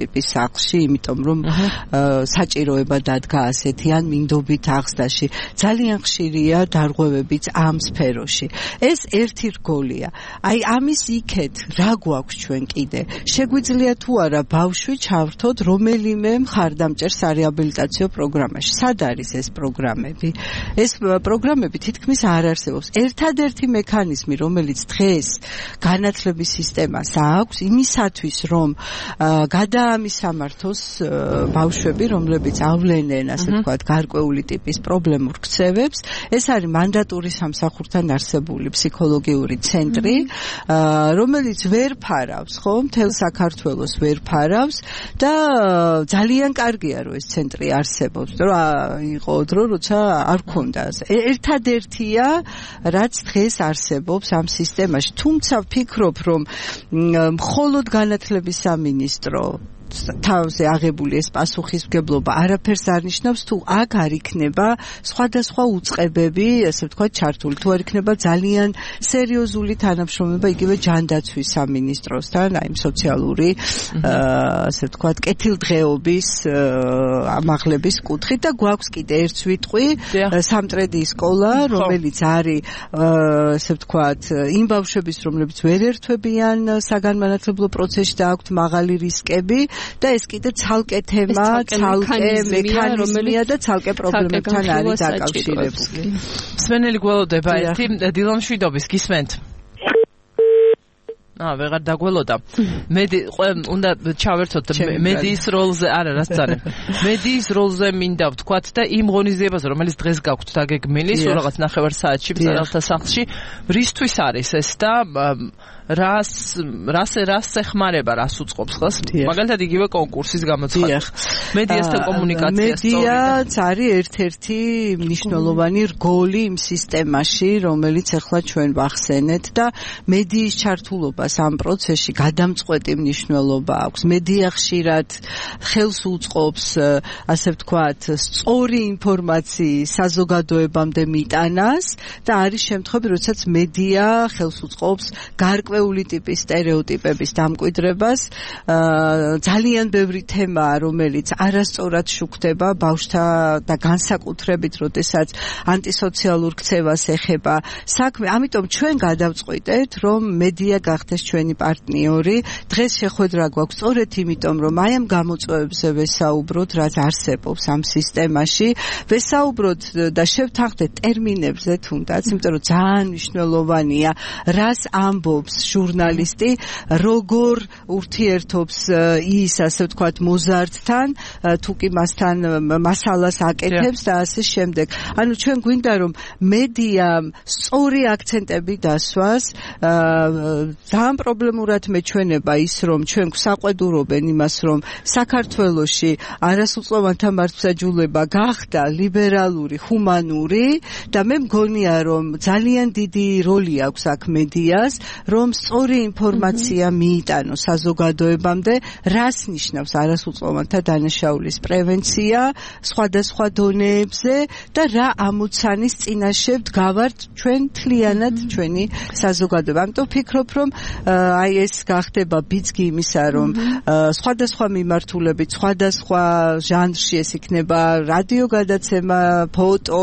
ტიპის სახლში, იმიტომ რომ საჭიროება დადგა ასეთი ან მინდობით აღზრდაში. ძალიან ხშირია დარღვევებიც ამ სფეროში. ეს ერთი რგოლია. აი ამის იქეთ რა გვაქვს ჩვენ კიდე? შეგვიძლია თუ არა ბავშვი ჩავრთოთ რომელიმე მხარდამჭერ სარეაბილიტაციო პროგრამაში. სად არის ეს პროგრამები? ეს პროგრამები თითქმის არ არსებობს. ერთადერთი მექანიზმი, რომელიც დღეს განათლების სისტემას აქვს, იმისათვის, რომ გადაამისამართოს ბავშვები, რომლებიც ავლენენ, ასე ვთქვათ, გარკვეული ტიპის პრობლემურ ქცევებს, ეს არის მანდატური სამსახურთან არსებული ფსიქოლოგიური ცენტრი, რომელიც ვერ ფარავს, ხო, მთელ საქართველოს ვერ ფარავს და ძალიან კარგია, რომ ეს ცენტრი არსებობს, რომ იყო დრო, როცა არ ქონდა. ერთადერთია, რაც დღეს არსებობს ამ სისტემაში. თუმცა ვფიქრობ, რომ მხოლოდ განათლების სამინისტრო თავზე აღებული ეს პასუხისმგებლობა არაფერს არ ნიშნავს, თუ აქ არ იქნება სხვადასხვა უწყებები, ასე ვთქვათ, ჩართული, თუ არ იქნება ძალიან სერიოზული თანამშრომლობა იგივე ჯანდაცვის სამინისტროსთან, აი სოციალური, ასე ვთქვათ, კეთილდღეობის ამაღლების კუთხით და გვაქვს კიდე ერთ სვიტყვი, სამტრედიის სკოლა, რომელიც არის, ასე ვთქვათ, იმ ბავშვების, რომლებიც ვერ ერთვებიან საგანმანათლებლო პროცესში და აქვთ მაღალი რისკები და ეს კიდე ცალკე თემა, ცალკე მექანიზმია და ცალკე პრობლემებთან არის დაკავშირებული. სვენელი გველოდება ერთი დილან შვიდობის გისმენთ. აა, ვეღარ დაგველოდა. მე უნდა ჩავერთოთ მედიის როლზე, არა, რაც წარე. მედიის როლზე მინდა ვთქვათ და იმ ღონისძიებაზე, რომელიც დღეს გაქვთ დაგეგმილი, სულ რაღაც ნახევარ საათში მწერალთა სახლში, რისთვის არის ეს და რას რას რას ეხმარება, რას უწყობს ხელს? მაგალითად იგივე კონკურსის გამოცხადება. მედიასთან კომუნიკაცია სწორია. მედიაც არის ერთ-ერთი მნიშვნელოვანი რგოლი იმ სისტემაში, რომელიც ახლა ჩვენ ვახსენეთ და მედიის ჩართულობას ამ პროცესში გადამწყვეტი მნიშვნელობა აქვს. მედია ხშირად ხელს უწყობს, ასე ვთქვათ, სწორი ინფორმაციის საზოგადოებამდე მიტანას და არის შემთხვევები, როდესაც მედია ხელს უწყობს გარკვეული გარკვეული ტიპის სტერეოტიპების დამკვიდრებას, ძალიან ბევრი თემაა, რომელიც არასწორად შუქდება ბავშვთა და განსაკუთრებით, როდესაც ანტისოციალურ ქცევას ეხება საქმე. ამიტომ ჩვენ გადავწყვიტეთ, რომ მედია გახდეს ჩვენი პარტნიორი. დღეს შეხვედრა გვაქვს სწორედ იმიტომ, რომ აი ამ გამოწვევებზე ვესაუბროთ, რაც არსებობს ამ სისტემაში, ვესაუბროთ და შევთანხმდეთ ტერმინებზე თუნდაც, იმიტომ რომ ძალიან მნიშვნელოვანია, რას ამბობს ჟურნალისტი, როგორ ურთიერთობს ის, ასე ვთქვათ, მოზარდთან, თუ კი მასთან მასალას აკეთებს და ასე შემდეგ. ანუ ჩვენ გვინდა რომ მედიამ სწორი აქცენტები დასვას, ძალიან პრობლემურად მეჩვენება ის, რომ ჩვენ გვსაყვედურობენ იმას, რომ საქართველოში არასრულწლოვანთა მართლმსაჯულება გახდა ლიბერალური, ჰუმანური და მე მგონია, რომ ძალიან დიდი როლი აქვს აქ მედიას, რომ სწორი ინფორმაცია მიიტანოს საზოგადოებამდე, რას ნიშნავს არასრულწლოვანთა დანაშაულის პრევენცია სხვადასხვა დონეებზე და რა ამოცანის წინაშე ვდგავართ ჩვენ თლიანად ჩვენი საზოგადოება. ამიტომ ვფიქრობ, რომ აი ეს გახდება ბიძგი იმისა, რომ სხვადასხვა მიმართულებით, სხვადასხვა ჟანრში ეს იქნება რადიო გადაცემა, ფოტო,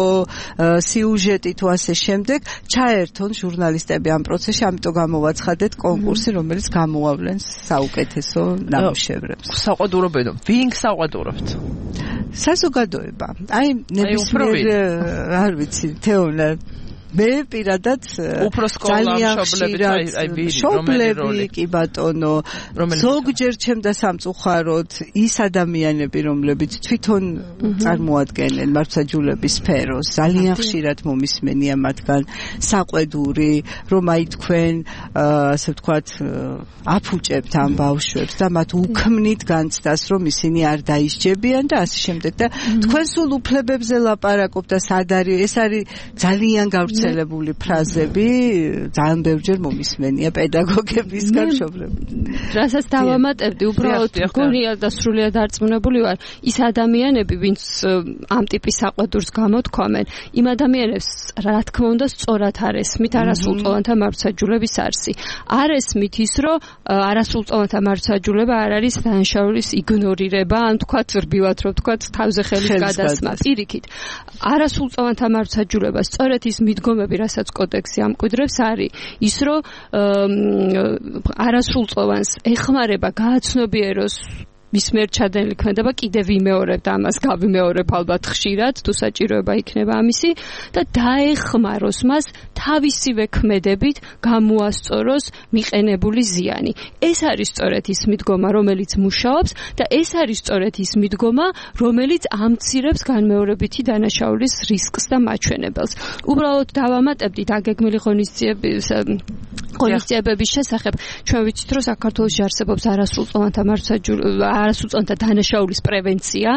სიუჟეტი თუ ასე შემდეგ, ჩაერთონ ჟურნალისტები ამ პროცესში, ამიტომ გამოვაცხადეთ კონკურსი, რომელიც გამოავლენს საუკეთესო ნამუშევრებს. საყვედურობენ, ვინ საყვედურობთ? საზოგადოება. აი ნებისმიერ არ ვიცი, თეონა მე პირადად ძალიან ხშირად მშობლები კი ბატონო, ზოგჯერ ჩემდა სამწუხაროდ ის ადამიანები, რომლებიც თვითონ წარმოადგენენ მართლმსაჯულების სფეროს, ძალიან ხშირად მომისმენია მათგან საყვედური, რომ აი თქვენ, ასე ვთქვათ, აფუჭებთ ამ ბავშვებს და მათ უქმნით განცდას, რომ ისინი არ დაისჯებიან და ასე შემდეგ და თქვენ სულ უფლებებზე ლაპარაკობთ და სად არის, ეს არის ძალიან გავრცელებული გავრცელებული ფრაზები ძალიან ბევრჯერ მომისმენია პედაგოგებისგან მშობლებისგან. რასაც დავამატებდი, უბრალოდ გონია და სრულიად დარწმუნებული ვარ, ის ადამიანები, ვინც ამ ტიპის საყვედურს გამოთქვამენ, იმ ადამიანებს რა თქმა უნდა სწორად არ ესმით არასრულწლოვანთა მართლმსაჯულების არსი. არ ესმით ის, რომ არასრულწლოვანთა მართლმსაჯულება არ არის დანაშაულის იგნორირება, ან თქვა ზრბივად, რომ თქვა თავზე ხელის გადასმა. პირიქით, არასრულწლოვანთა მართლმსაჯულება სწორედ ის მიდგომები, რასაც კოდექსი ამკვიდრებს, არის ის, რომ არასრულწლოვანს ეხმარება გააცნობიეროს მის მიერ ჩადენილი ქმედება კიდევ ვიმეორებ და ამას გავიმეორებ ალბათ ხშირად, თუ საჭიროება იქნება ამისი და დაეხმაროს მას თავისივე ქმედებით გამოასწოროს მიყენებული ზიანი. ეს არის სწორედ ის მიდგომა, რომელიც მუშაობს და ეს არის სწორედ ის მიდგომა, რომელიც ამცირებს განმეორებითი დანაშაულის რისკს და მაჩვენებელს. უბრალოდ დავამატებდი დაგეგმილი ღონისძიების ღონისძიებების შესახებ. ჩვენ ვიცით, რომ საქართველოში არსებობს არასრულწლოვანთა მართლმსაჯულება არასრულწლოვანთა დანაშაულის პრევენცია.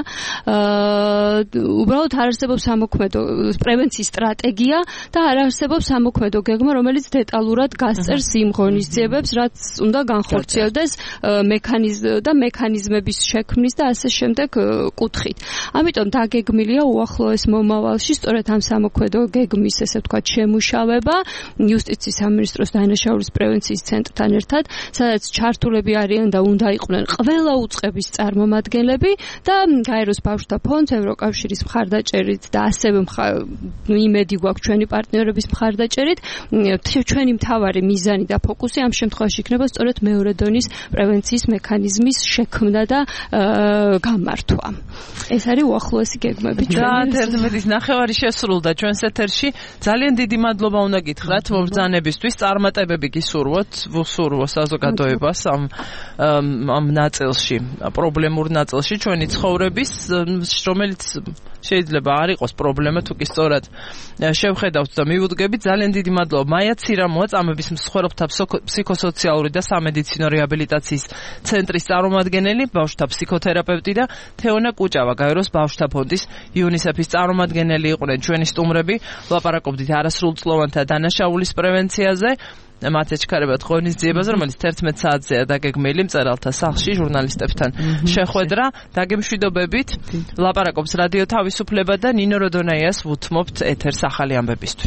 უბრალოდ არ არსებობს სამოქმედო პრევენციის სტრატეგია და არ არსებობს სამოქმედო გეგმა, რომელიც დეტალურად გასწერს იმ ღონისძიებებს, რაც უნდა განხორციელდეს მექანიზმ და მექანიზმების შექმნის და ასე შემდეგ კუთხით. ამიტომ დაგეგმილია უახლოეს მომავალში სწორედ ამ სამოქმედო გეგმის, ესე ვთქვათ, შემუშავება იუსტიციის სამინისტროს დანაშაულის პრევენციის ცენტრთან ერთად, სადაც ჩართულები არიან და უნდა იყვნენ ყველა უწყების წარმომადგენლები და გაეროს ბავშვთა ფონდს, ევროკავშირის მხარდაჭერით და ასევე იმედი გვაქვს ჩვენი პარტნიორების მხარდაჭერით, ჩვენი მთავარი მიზანი და ფოკუსი ამ შემთხვევაში იქნება სწორედ მეორე დონის პრევენციის მექანიზმის შექმნა და გამართვა. ეს არის უახლოესი გეგმები ჩვენი. თერთმეტის ნახევარი შესრულდა ჩვენს ეთერში. ძალიან დიდი მადლობა უნდა გითხრათ მობრძანებისთვის. წარმატებები გისურვოთ, ვუსურვო საზოგადოებას ამ ამ ნაწილში, პრობლემურ ნაწილში ჩვენი ცხოვრების, რომელიც შეიძლება არ იყოს პრობლემა, თუ კი სწორად შევხედავთ და მივუდგებით. ძალიან დიდი მადლობა მაია ცირამოა, წამების მსხვერპლთა ფსიქოსოციალური და სამედიცინო რეაბილიტაციის ცენტრის წარმომადგენელი, ბავშვთა ფსიქოთერაპევტი და თეონა კუჭავა, გაეროს ბავშვთა ფონდის იუნისეფის წარმომადგენელი იყვნენ ჩვენი სტუმრები. ვლაპარაკობდით არასრულწლოვანთა დანაშაულის პრევენციაზე. მათ ეჩქარებათ ღონისძიებას, რომელიც თერთმეტ საათზეა დაგეგმილი მწერალთა სახლში ჟურნალისტებთან შეხვედრა. დაგემშვიდობებით. ლაპარაკობს რადიო თავისუფლება და ნინო როდონაიას ვუთმობთ ეთერს ახალი ამბებისთვის.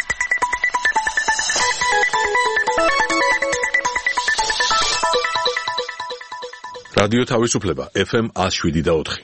რადიო თავისუფლება ეფ ემ one oh seven და four.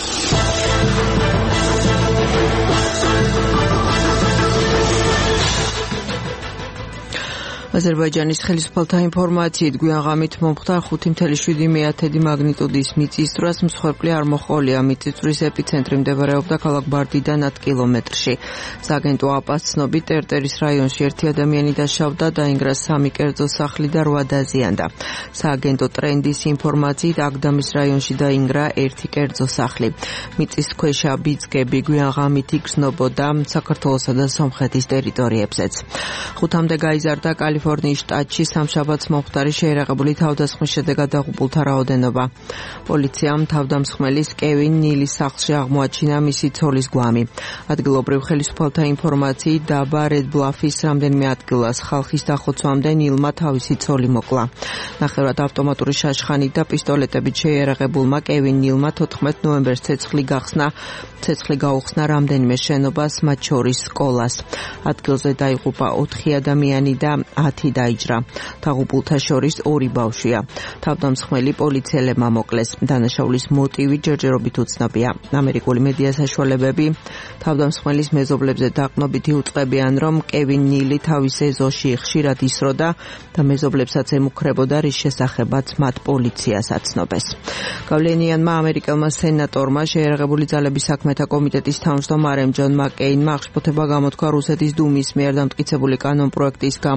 აზერბაიჯანის ხელისუფალთა ინფორმაციით გვიან ღამით მომხდარ ხუთი ათეული შვიდი მაგნიტუდის მიწისძვრას. მსხვერპლი არ მოჰყოლია. მიწისძვრის ეპიცენტრი მდებარეობდა ქალაქ ბარდიდან ათ კილომეტრში. სააგენტო აპას ცნობით ტერტერის რაიონში ერთი ადამიანი დაშავდა, დაინგრა სამი კერძო სახლი და რვა დაზიანდა. სააგენტო ტრენდის ინფორმაციით აგდამის რაიონში დაინგრა ერთი კერძო სახლი. მიწისქვეშა ბიძგები გვიან ღამით იგრძნობოდა საქართველოსა და სომხეთის ტერიტორიებზეც. ხუთამდე გაიზარდა კალიფორნიის შტატში სამშაბათს მომხდარი შეერაღებული თავდასხმის შედეგად დაღუპულთა რაოდენობა. პოლიციამ თავდამსხმელის კევინ ნილის სახლში აღმოაჩინა მისი ცოლის გვამი. ადგილობრივ ხელისუფალთა ინფორმაციით დაბა რედ ბლაფის რამდენიმე ადგილას ხალხის დახოცვამდე ნილმა თავისი ცოლი მოკლა. ნახევრად ავტომატური შაშხანით და პისტოლეტებით შეერაღებულმა კევინ ნილმა თოთხმეტ ნოემბერს ცეცხლი გახსნა ცეცხლი გაუხსნა რამდენიმე შენობას, მათ შორის სკოლას. ადგილზე დაიღუპა ოთხი ადამიანი და ათი დაიჯრა. დაღუპულთა შორის ორი ბავშვია. თავდამსხმელი პოლიციელებმა მოკლეს. დანაშაულის მოტივი ჯერჯერობით უცნობია. ამერიკული მედია საშუალებები თავდამსხმელის მეზობლებზე დაყრდნობითი უწყებიან, რომ კევინ ნილი თავის ეზოში ხშირად ისროდა და მეზობლებსაც ემუქრებოდა, რის შესახებაც მათ პოლიციას აცნობეს. გავლენიანმა ამერიკელმა სენატორმა შეერაღებული ძალების საქმეთა კომიტეტის თავმჯდომარემ ჯონ მაკეინმა აღშფოთება გამოთქვა რუსეთის დუმის მიერ დამტკიცებული კანონპროექტის გამო, რომელიც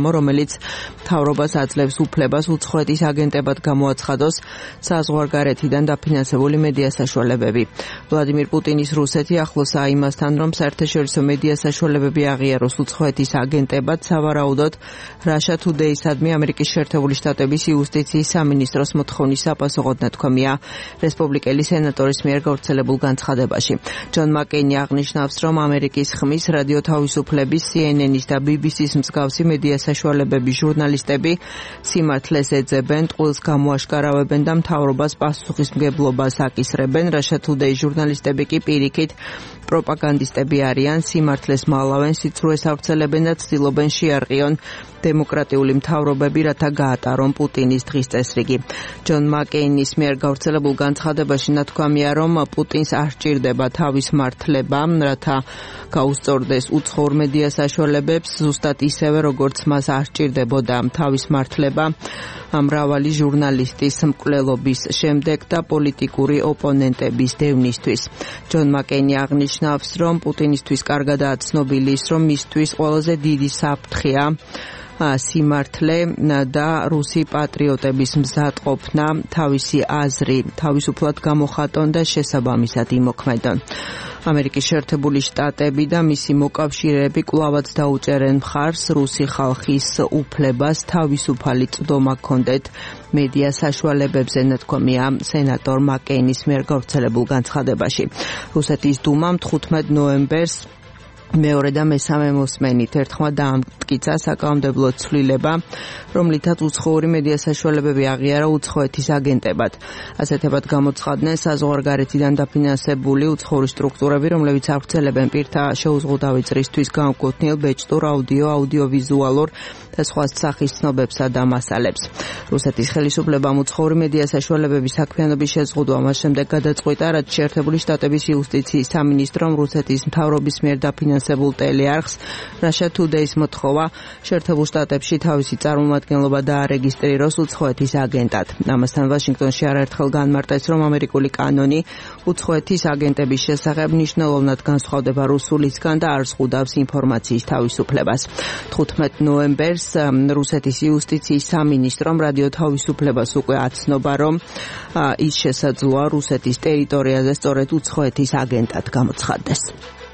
რომელიც მთავრობას აძლევს უფლებას უცხოეთის აგენტებად გამოაცხადოს საზღვარგარეთიდან დაფინანსებული მედია საშუალებები. ვლადიმირ პუტინის რუსეთი ახლოსაა იმასთან, რომ საერთაშორისო მედია საშუალებები აღიაროს უცხოეთის აგენტებად, სავარაუდოდ Russia Today-სადმი ამერიკის შეერთებული შტატების იუსტიციის სამინისტროს მოთხოვნის საპასუხოდ ნათქვამია რესპუბლიკელი სენატორის მიერ გავრცელებულ განცხადებაში. ჯონ მაკეინი აღნიშნავს, რომ ამერიკის ხმის, რადიო თავისუფლების, C N N-ის და B B C-ის მსგავსი მედია საშუალებების ჟურნალისტები სიმართლეს ეძებენ, ტყუილს გამოაშკარავებენ და მთავრობას პასუხისმგებლობას აკისრებენ. Russia Today ჟურნალისტები კი პირიქით პროპაგანდისტები არიან, სიმართლეს მალავენ, სიცრუეს ავრცელებენ და ცდილობენ შეარყიონ დემოკრატიული მთავრობები, რათა გაატარონ პუტინის დღის წესრიგი. ჯონ მაკეინის მიერ გავრცელებულ განცხადებაში ნათქვამია, რომ პუტინს არ სჭირდება თავის მართლება, რათა გაუსწორდეს უცხოურ მედია საშუალებებს, ზუსტად ისევე, როგორც მას არ სჭირდებოდა თავის მართლება მრავალი ჟურნალისტის მკვლელობის შემდეგ და პოლიტიკური ოპონენტების დევნისთვის. ჯონ მაკეინი აღნიშნავს, რომ პუტინისთვის კარგადაა ცნობილი ის, რომ მისთვის ყველაზე დიდი საფრთხეა სიმართლე და რუსი პატრიოტების მზადყოფნა, თავისი აზრი თავისუფლად გამოხატონ და შესაბამისად იმოქმედონ. ამერიკის შეერთებული შტატები და მისი მოკავშირეები კვლავაც დაუჭერენ მხარს რუსი ხალხის უფლებას თავისუფალი წვდომა ჰქონდეთ მედია საშუალებებზე, ნათქვამია სენატორ მაკეინის მიერ გავრცელებულ განცხადებაში. რუსეთის დუმამ თხუთმეტ ნოემბერს მეორე და მესამე მოსმენით ერთხმა დაამტკიცა საკანონმდებლო ცვლილება, რომლითაც უცხოური მედია საშუალებები აღიარა უცხოეთის აგენტებად. ასეთებად გამოცხადდნენ საზღვარგარეთიდან დაფინანსებული უცხოური სტრუქტურები, რომლებიც ავრცელებენ პირთა შეუზღუდავი წრისთვის განკუთვნილ ბეჭდურ აუდიო, აუდიოვიზუალურ და სხვა სახის ცნობებსა და მასალებს. რუსეთის ხელისუფლებამ უცხოური მედია საშუალებების საქმიანობის შეზღუდვა მას შემდეგ გადაწყვიტა, რაც შეერთებული შტატების იუსტიციის სამინისტრომ რუსეთის მთავრობის მიერ დაფინანსებულ ტელეარხს Russia Today-ს მოთხოვა შეერთებულ შტატებში თავისი წარმომადგენლობა დაარეგისტრიროს უცხოეთის აგენტად. ამასთან ვაშინგტონში არაერთხელ განმარტეს, რომ ამერიკული კანონი უცხოეთის აგენტების შესახებ მნიშვნელოვნად განსხვავდება რუსულისგან და არ ზღუდავს ინფორმაციის თავისუფლებას. თხუთმეტ ნოემბერს რუსეთის იუსტიციის სამინისტრომ რადიო თავისუფლებას უკვე აცნობა, რომ ის შესაძლოა რუსეთის ტერიტორიაზე სწორედ უცხოეთის აგენტად გამოცხადდეს.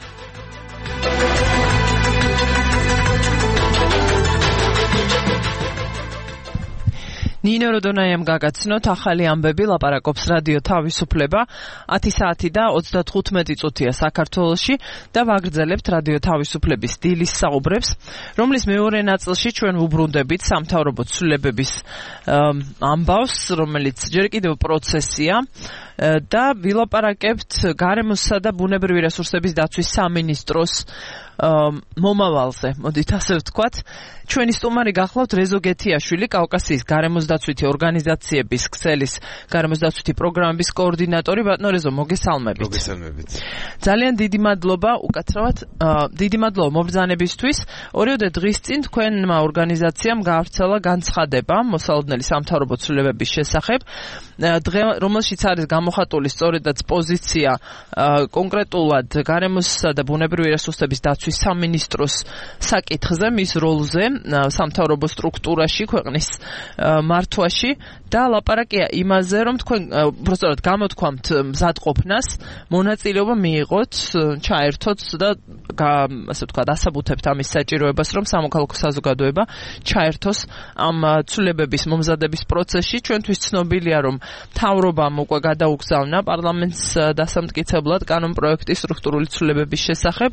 ნინო როდონაიამ გაგაცნოთ ახალი ამბები, ლაპარაკობს რადიო თავისუფლება. ათი საათი და ოცდათხუთმეტი წუთია საქართველოში და ვაგრძელებთ რადიო თავისუფლების დილის საუბრებს, რომლის მეორე ნაწილში ჩვენ ვუბრუნდებით სამთავრობო ცვლილებების ამბავს, რომელიც ჯერ კიდევ პროცესია და ვილაპარაკებთ გარემოსა და ბუნებრივი რესურსების დაცვის სამინისტროს მომავალზე. მოდით ასე ვთქვათ. ჩვენი სტუმარი გახლავთ რეზო გეთიაშვილი, კავკასიის გარემოსდაცვითი ორგანიზაციების ქსელის გარემოსდაცვითი პროგრამების კოორდინატორი. ბატონო რეზო, მოგესალმებით. მოგესალმებით. ძალიან დიდი მადლობა, უკაცრავად დიდი მადლობა მობრძანებისთვის. ორიოდე დღის წინ თქვენმა ორგანიზაციამ გაავრცელა განცხადება მოსალოდნელი სამთავრობო ცვლილებების შესახებ, რომელშიც არის გამოხატული სწორედაც პოზიცია კონკრეტულად გარემოსა და ბუნებრივი რესურსების დაცვის სამინისტროს საკითხზე, მის როლზე სამთავრობო სტრუქტურაში, ქვეყნის მართვაში და ლაპარაკია იმაზე, რომ თქვენ უბრალოდ გამოთქვამთ მზადყოფნას, მონაწილეობა მიიღოთ, ჩაერთოთ და ასე ვთქვათ, ასაბუთებთ ამის საჭიროებას, რომ სამოქალაქო საზოგადოება ჩაერთოს ამ ცვლილებების მომზადების პროცესში. ჩვენთვის ცნობილია, რომ მთავრობამ უკვე გადაუგზავნა პარლამენტს დასამტკიცებლად კანონპროექტი სტრუქტურული ცვლილებების შესახებ.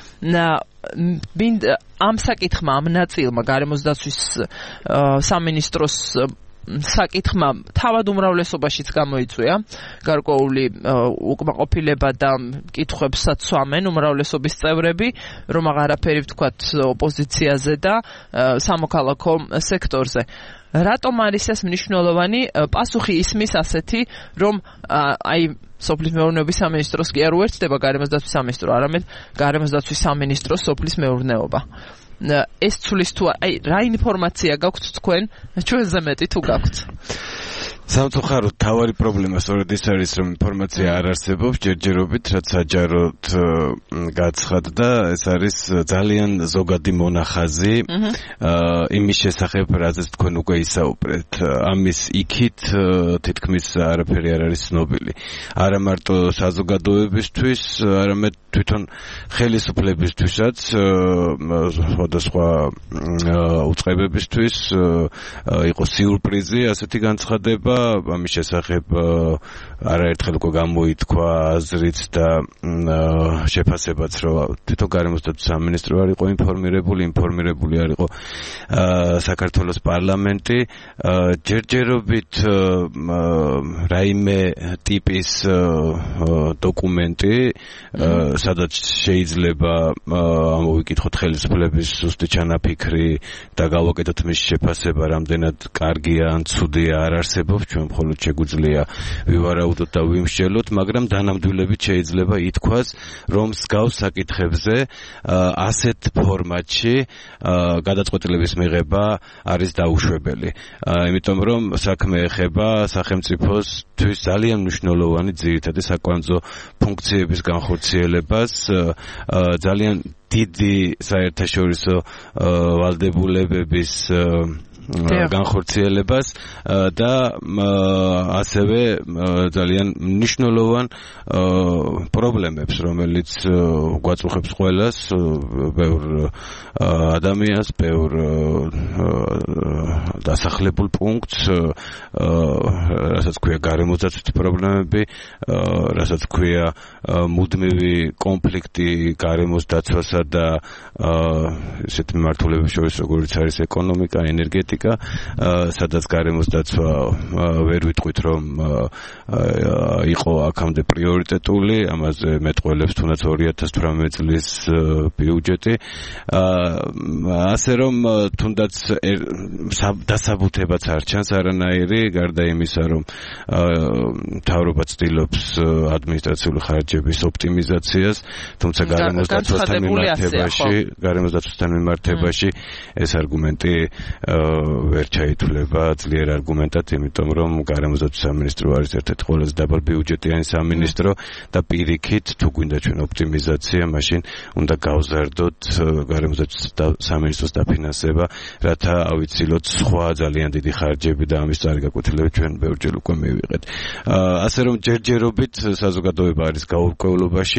ამ საკითხმა, ამ ნაწილმა გარემოსდაცვის სამინისტროს საკითხმა თავად უმრავლესობაშიც გამოიწვია გარკვეული უკმაყოფილება და კითხვებსაც სვამენ უმრავლესობის წევრები, რომ აღარაფერი ვთქვათ ოპოზიციაზე და სამოქალაქო სექტორზე. რატომ არის ეს მნიშვნელოვანი? პასუხი ისმის ასეთი, რომ აი სოფლის მეურნეობის სამინისტროს კი არ უერთდება გარემოსდაცვის სამინისტრო, არამედ გარემოსდაცვის სამინისტროს სოფლის მეურნეობა. ეს ცulis თუ აი რა ინფორმაცია გაქვთ თქვენ ჩვენზე მეტი თუ გაქვთ? სამწუხაროდ თავარი პრობლემა სწორედ ის არის, რომ ინფორმაცია არ არსებობს ჯერჯერობით, რაც საჯაროდ გაცხადდა, ეს არის ძალიან ზოგადი მონახაზი იმის შესახებ, რაზეც თქვენ უკვე ისაუბრეთ. ამის იქით თითქმის არაფერი არ არის ცნობილი. არა მარტო საზოგადოებისთვის, არამედ თვითონ ხელისუფლებისთვისაც, სხვადასხვა უწყებებისთვის იყო სიურპრიზი ასეთი განცხადება. ამის შესახებ არაერთხელ უკვე გამოითქვა აზრიც და შეფასებაც, რომ თვითონ გარემოსდაცვის სამინისტრო არ იყო ინფორმირებული, ინფორმირებული არ იყო საქართველოს პარლამენტი. ჯერჯერობით რაიმე ტიპის დოკუმენტი, სადაც შეიძლება ამოვიკითხოთ ხელისუფლების ზუსტი ჩანაფიქრი და გავაკეთოთ მის შეფასება, რამდენად კარგია ან ცუდია არ არსებობს. ჩვენ მხოლოდ შეგვიძლია ვივარაუდოთ და ვიმსჯელოთ, მაგრამ დანამდვილებით შეიძლება ითქვას, რომ მსგავს საკითხებზე ასეთ ფორმატში გადაწყვეტილების მიღება არის დაუშვებელი. იმიტომ რომ საქმე ეხება სახელმწიფოსთვის ძალიან მნიშვნელოვანი ძირითადი საკონტროლო ფუნქციების განხორციელებას, ძალიან დიდი საერთაშორისო ვალდებულებების განხორციელებას და ასევე ძალიან მნიშვნელოვან პრობლემებს, რომელიც გვაწუხებს ყველას, ბევრ ადამიანს, ბევრ დასახლებულ პუნქტს, რასაც ქვია გარემოსდაცვითი პრობლემები, რასაც ქვია მუდმივი კონფლიქტი გარემოს დაცვასა და ესეთ მიმართულების შორის, როგორც არის ეკონომიკა, ენერგეტიკა, სადაც გარემოს დაცვა ვერ ვიტყვით, რომ იყო აქამდე პრიორიტეტული, ამაზე მეტყველებს თუნდაც ორი ათას თვრამეტი წლის ბიუჯეტი. ასე რომ თუნდაც დასაბუთებაც არ ჩანს არანაირი, გარდა იმისა, რომ მთავრობა ცდილობს ადმინისტრაციული ხარჯების ოპტიმიზაციას, თუმცა გარემოს დაცვასთან მიმართებაში, გარემოს დაცვასთან მიმართებაში ეს არგუმენტი ვერ ჩაითვლება ძლიერ არგუმენტად, იმიტომ რომ გარემოს დაცვის სამინისტრო არის ერთ-ერთი ყველაზე დაბალ ბიუჯეტიანი სამინისტრო და პირიქით, თუ გვინდა ჩვენ ოპტიმიზაცია, მაშინ უნდა გავზარდოთ გარემოს დაცვის სამინისტროს დაფინანსება, რათა ავიცილოთ სხვა ძალიან დიდი ხარჯები და ამის წარი გაკვეთილები ჩვენ ბევრჯერ უკვე მივიღეთ. ასე რომ ჯერჯერობით საზოგადოება არის გაურკვევლობაში.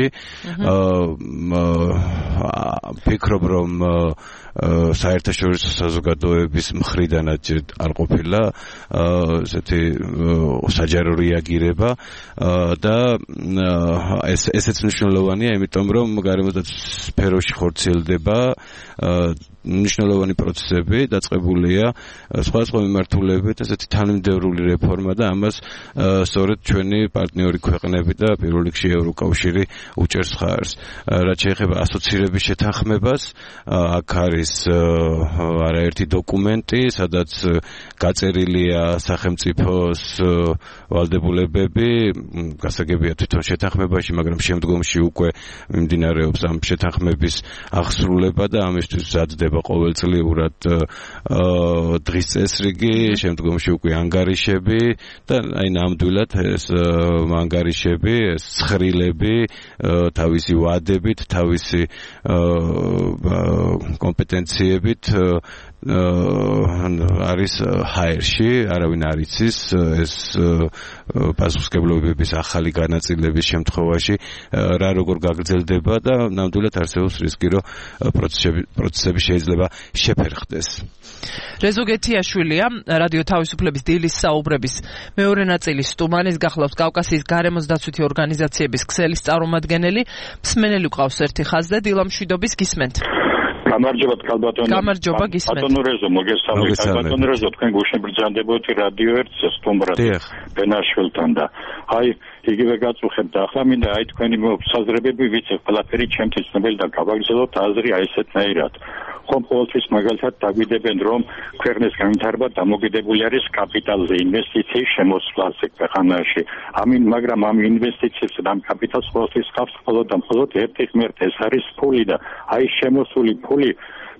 ფიქრობ, რომ საერთაშორისო საზოგადოების მხრიდანაც არ ყოფილა ესეთი საჯარო რეაგირება და ეს ესეც მნიშვნელოვანია, იმიტომ რომ გარემოს დაცვის სფეროში ხორციელდება მნიშვნელოვანი პროცესები, დაწყებულია სხვადასხვა მიმართულებით ესეთი თანმიმდევრული რეფორმა და ამას სწორედ ჩვენი პარტნიორი ქვეყნები და პირველ რიგში ევროკავშირი უჭერს ხარს. რაც შეეხება ასოცირების შეთანხმებას, აქ არის არაერთი დოკუმენტი, სადაც გაწერილია სახელმწიფოს ვალდებულებები, გასაგებია თვითონ შეთანხმებაში, მაგრამ შემდგომში უკვე მიმდინარეობს ამ შეთანხმების აღსრულება და ამისთვის მზადდება ყოველწლიურად დღის წესრიგი, შემდგომში უკვე ანგარიშები და აი ნამდვილად ეს ანგარიშები, ეს ცხრილები თავისი ვადებით, თავისი კომპეტენციებით არის ჰაერში, არავინ არ იცის ეს პასუხისმგებლობების ახალი განაწილების შემთხვევაში რა როგორ გაგრძელდება და ნამდვილად არსებობს რისკი, რომ პროცესები პროცესები შეიძლება შეფერხდეს. რეზო გეთიაშვილია, რადიო თავისუფლების დილის საუბრების მეორე ნაწილის სტუმარის გახლავს კავკასიის გარემოს დაცვითი ორგანიზაციების ქსელის წარმომადგენელი, მსმენელი გვყავს ერთი ხაზზე, დილამშვიდობის გისმენთ. გამარჯობა კალბატონო. გამარჯობა გისმენთ. ბატონო რეზო, მოგესალმებით. ბატონო რეზო, თქვენ გუშინ ბრძანდებოდი რადიო ერთს სტუმრად ბენაშვილთან და აი იგივე გაწუხებთ და ახლა მინდა აი თქვენი საზრებები ვიცით, ყველაფერი ჩემთვის ცნობილი და გავაგრძელოთ აზრი აი ესეთნაირად. ხომ ყოველთვის მაგალითად დაგვიდებენ, რომ ქვეყნის განვითარება დამოკიდებული არის კაპიტალზე, ინვესტიციის შემოსვლაზე ქვეყანაში. ამინ, მაგრამ ამ ინვესტიციებს და ამ კაპიტალს ყოველთვის ხავს მხოლოდ და მხოლოდ ერთი ღმერთი, ეს არის ფული და აი შემოსული ფული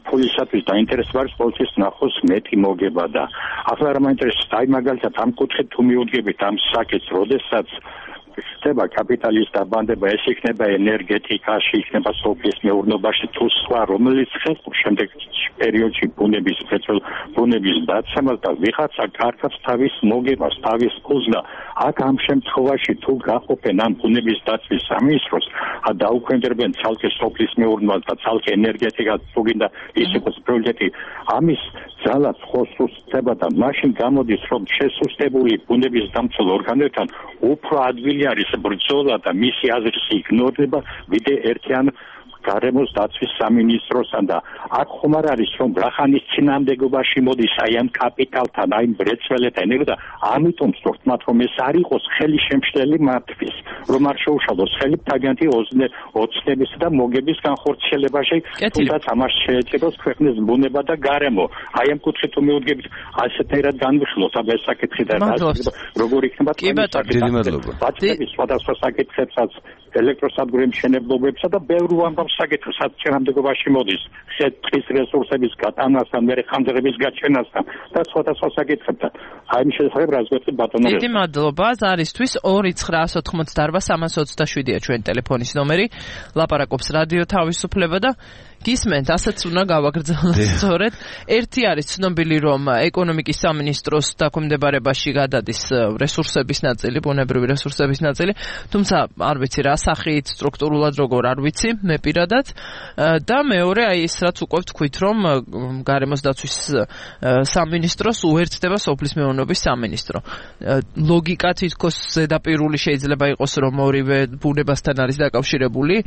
ფულისათვის დაინტერესება არის ყოველთვის ნახოს მეტი მოგება და ახლა რა მაინტერესებს აი მაგალითად ამ კუთხით თუ მიუდგებით ამ საკითხს როდესაც ხდება კაპიტალის დაბანდება ეს იქნება ენერგეტიკაში იქნება სოფლის მეურნეობაში თუ სხვა რომელიც ხელს შემდეგ პერიოდში ბუნების ფეცელ ბუნების დაცემას და ვიღაცა კარგავს თავის მოგებას თავის ფულს და აქ ამ შემთხვევაში თუ გაყოფენ ამ ბუნების დაცვის სამინისტროს დაუქვემდებარებენ ცალკე სოფლის მეურნეობას და ცალკე ენერგეტიკას თუ გინდა ის იყოს პრიორიტეტი ამის ძალაც ხოსუსდება და მაშინ გამოდის რომ შესუსტებული ბუნების დამცველ ორგანოებთან უფრო ადვილი არის ბრძოლა და მისი აზრის იგნორება ვიდრე ერთიან გარემოს დაცვის სამინისტროსთან და აქ ხომ არ არის რომ რახანის წინამდებობაში მოდის აი ამ კაპიტალთან აი ბრეცველებთან და ამიტომ სწორად რომ ეს არ იყოს ხელი შემშლელი მათთვის რომ არ შეუშალოს ხელი თაგიანტი ოცნების და მოგების განხორციელებაში თუნდაც ამას შეეჭედოს ქვეყნის ბუნება და გარემო აი ამ კუთხით თუ მიუდგებით ასეთერად განვიხილოთ ამ ეს საკითხი და როგორ იქნება თქვენი სხვადასხვა საკითხებსაც ელექტროსადგურების მშენებლობებსა და ბევრ ამბავს საკითხსაც შემდეგობაში მოდის ხეთის რესურსების გატანასთან, მერე ხანძრების გაჩენასთან და სხვადასხვა საკითხებთან. აი ამ შესახებ რა ზოგადად ბატონო. დიდი მადლობა ზარისთვის ორი ცხრა ოცდაოთხმოცდაარბა სამას ოცდაშვიდია ჩვენი ტელეფონის ნომერი. ლაპარაკობს რადიო თავისუფლება და გისმენთ, ასეც უნდა გავაგრძელოთ სწორედ. ერთი არის ცნობილი რომ ეკონომიკის სამინისტროს დაქვემდებარებაში გადადის რესურსების ნაწილი, ბუნებრივი რესურსების ნაწილი, თუმცა არ ვიცი რა სახით, სტრუქტურულად როგორ არ ვიცი, მე პირადად და მეორე აი ეს რაც უკვე ვთქვით რომ გარემოს დაცვის სამინისტროს უერთდება სოფლის მეურნეობის სამინისტრო. ლოგიკა თითქოს ზედაპირული შეიძლება იყოს რომ ორივე ბუნებასთან არის დაკავშირებული.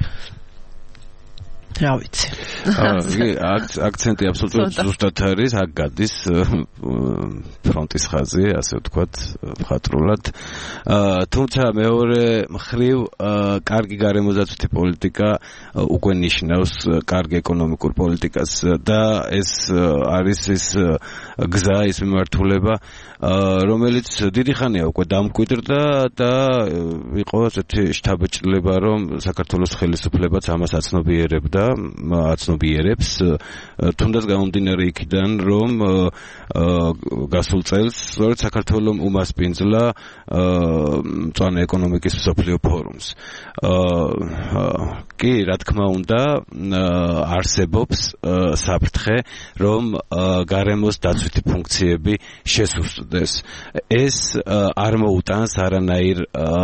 რა ვიცი. აქცენტი აბსოლუტურად ზუსტად არის, აქ გადის ფრონტის ხაზი, ასე ვთქვათ, მხატვრულად. თუმცა მეორე მხრივ კარგი გარემოდაცვითი პოლიტიკა უკვე ნიშნავს კარგ ეკონომიკურ პოლიტიკას და ეს არის ის გზა, ის მიმართულება, რომელიც დიდი ხანია უკვე დამკვიდრდა და იყო ასეთი შთაბეჭდილება, რომ საქართველოს ხელისუფლებაც ამას აცნობიერებდა, აცნობიერებს, თუნდაც გამომდინარე იქიდან, რომ გასულ წელს სწორედ საქართველოს უმასპინძლა მწვანე ეკონომიკის მსოფლიო ფორუმს. კი, რა თქმა უნდა, არსებობს საფრთხე, რომ გარემოს დაცვითი ფუნქციები შესუსტდეს. ეს არ მოუტანს არანაირ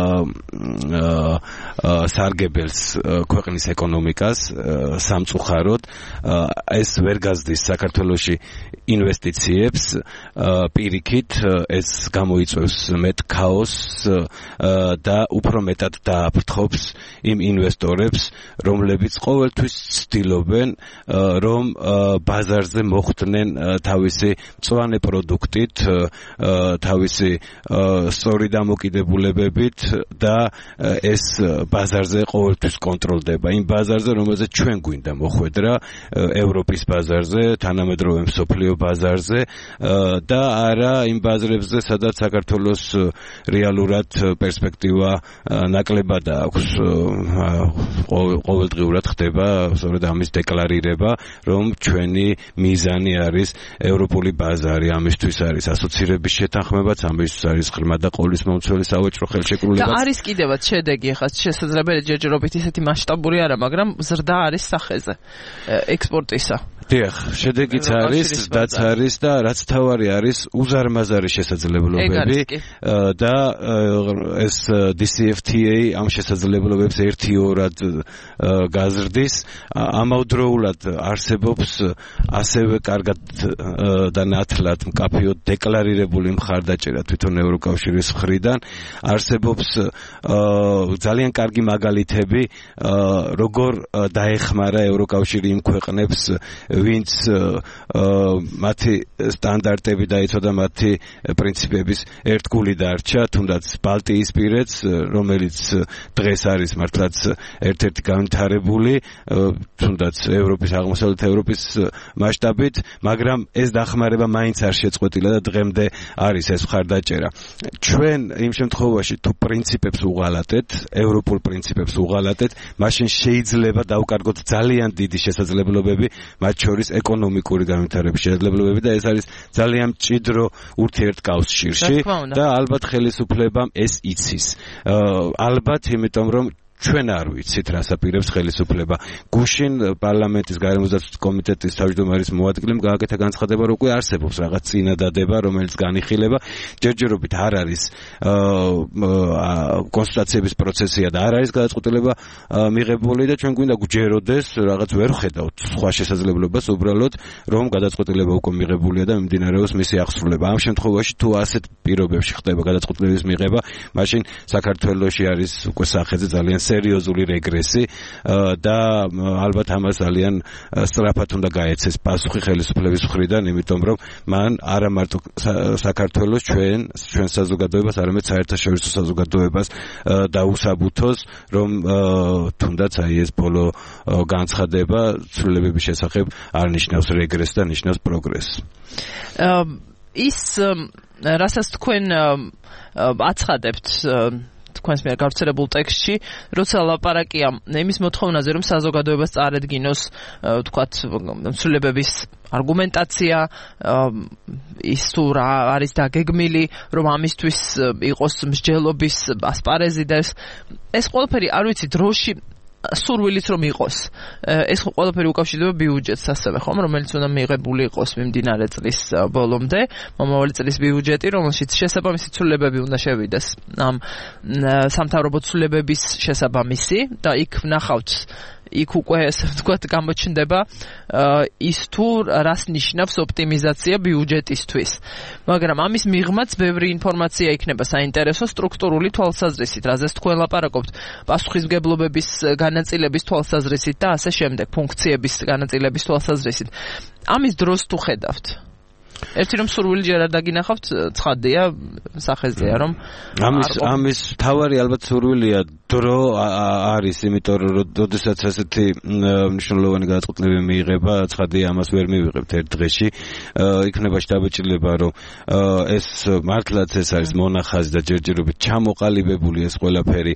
სარგებელს ქვეყნის ეკონომიკას სამწუხაროდ, ეს ვერ გაზრდის საქართველოში ინვესტიციებს, პირიქით ეს გამოიწვევს მეტ ქაოსს და უფრო მეტად დააფრთხობს იმ ინვესტორებს, რომლებიც ყოველთვის ცდილობენ, რომ ბაზარზე მოხვდნენ თავისი მწვანე პროდუქტით, თავისი სწორი დამოკიდებულებებით და ეს ბაზარზე ყოველთვის კონტროლდება. იმ ბაზარზე, რომელზეც ჩვენ გვინდა მოხვედრა, ევროპის ბაზარზე, თანამედროვე მსოფლიო ბაზარზე და არა იმ ბაზრებზე, სადაც საქართველოს რეალურად პერსპექტივა ნაკლებად აქვს. ყოველდღიურად ხდება სწორედ ამის დეკლარირება, რომ ჩვენი მიზანი არის ევროპული ბაზარი, ამისთვის არის ასოცირების შეთანხმებაც, ამისთვის არის ღრმა და ყოვლისმომცველი სავაჭრო ხელშეკრულებაც. და არის კიდევაც შედეგი, ხა შესაძლებელი ჯერჯერობით ისეთი მასშტაბური არა, მაგრამ ზრდა არის სახეზე ექსპორტისა. დიახ, შედეგიც არის, დაც არის და რაც თავარი არის უზარმაზარი შესაძლებლობები და ეს დი სი ეფ თი ეი ამ შესაძლებლობებს ერთიორად გაზრდის. ამავდროულად არსებობს ასევე კარგად და ნათლად მკაფიოდ დეკლარირებული მხარდაჭერა თვითონ ევროკავშირის მხრიდან. არსებობს ძალიან კარგი მაგალითები, როგორ დაეხმარა ევროკავშირი იმ ქვეყნებს, ვინც მათი სტანდარტები დაიცვა, მათი პრინციპების ერთგული დარჩა, თუნდაც ბალტიისპირეთს, რომელიც დღეს არის მართლაც ერთ-ერთი განვითარებული, თუნდაც ევროპის, აღმოსავლეთ ევროპის მასშტაბით, მაგრამ ეს დახმარება მაინც არ შეწყვეტილა და დღემდე არის ეს მხარდაჭერა. ჩვენ იმ შემთხვევაში თუ პრინციპებს უღალატეთ, ევროპულ პრინციპებს უღალატეთ, მაშინ შეიძლება დავკარგოთ ძალიან დიდი შესაძლებლობები, მათ შორის ეკონომიკური განვითარების შესაძლებლობები და ეს არის ძალიან მჭიდრო ურთიერთკავშირში და ალბათ ხელისუფლებამ ეს იცის. ალბათ იმიტომ რომ ჩვენ არ ვიცით რას აპირებს ხელისუფლება. გუშინ პარლამენტის გარემოსდაცვის კომიტეტის თავმჯდომარის მოადგილემ გააკეთა განცხადება, რომ უკვე არსებობს რაღაც წინადადება, რომელიც განიხილება. ჯერჯერობით არ არის კონსულტაციების პროცესია და არ არის გადაწყვეტილება მიღებული და ჩვენ გვინდა გვჯეროდეს, რაღაც ვერ ხედავთ სხვა შესაძლებლობას უბრალოდ, რომ გადაწყვეტილება უკვე მიღებულია და მიმდინარეობს მისი აღსრულება. ამ შემთხვევაში თუ ასეთ პირობებში ხდება გადაწყვეტილების მიღება, მაშინ საქართველოში არის უკვე სახეზე ძალიან სერიოზული რეგრესი და ალბათ ამას ძალიან სწრაფად უნდა გაეცეს პასუხი ხელისუფლების მხრიდან, იმიტომ რომ მან არა მარტო საქართველოს ჩვენ ჩვენ საზოგადოებას, არამედ საერთაშორისო საზოგადოებას დაუსაბუთოს, რომ თუნდაც აი ეს ბოლო განცხადება ცვლილებების შესახებ არ ნიშნავს რეგრესს და ნიშნავს პროგრესს. ის რასაც თქვენ აცხადებთ თქვენს მიერ გავრცელებულ ტექსტში, როცა ლაპარაკია იმის მოთხოვნაზე, რომ საზოგადოებას წარედგინოს, თქვათ, ცვლილებების არგუმენტაცია, ის თუ რა არის დაგეგმილი, რომ ამისთვის იყოს მსჯელობის ასპარეზი და ეს ყველაფერი არ ვიცი დროში სურვილით რომ იყოს. ეს ყველაფერი უკავშირდება ბიუჯეტს ასევე, ხომ, რომელიც უნდა მიღებული იყოს მიმდინარე წლის ბოლომდე, მომავალი წლის ბიუჯეტი, რომელშიც შესაბამისი ცვლილებები უნდა შევიდეს ამ სამთავრობო ცვლილებების შესაბამისი და იქ ვნახავთ იქ უკვე ესე ვთქვათ გამოჩნდება ის თუ რას ნიშნავს ოპტიმიზაცია ბიუჯეტისთვის. მაგრამ ამის მიღმაც ბევრი ინფორმაცია იქნება საინტერესო სტრუქტურული თვალსაზრისით, რაზეც თქვენ ლაპარაკობთ, პასუხისმგებლობების განაწილების თვალსაზრისით და ასე შემდეგ, ფუნქციების განაწილების თვალსაზრისით. ამის დროს თუ ხედავთ ერთი რომ სურვილი ჯერ არ დაგინახავთ, ცხადია სახეზეა რომ ამის ამის თავარი ალბათ სურვილია დრო არის, იმიტომ რომ როდესაც ასეთი მნიშვნელოვანი გადაწყვეტილება მიიღება, ცხადია ამას ვერ მივიღებთ ერთ დღეში. იქნება შტაბეჭდილება, რომ ეს მართლაც ეს არის მონახაზი და ჯერჯერობით ჩამოყალიბებული ეს ყველაფერი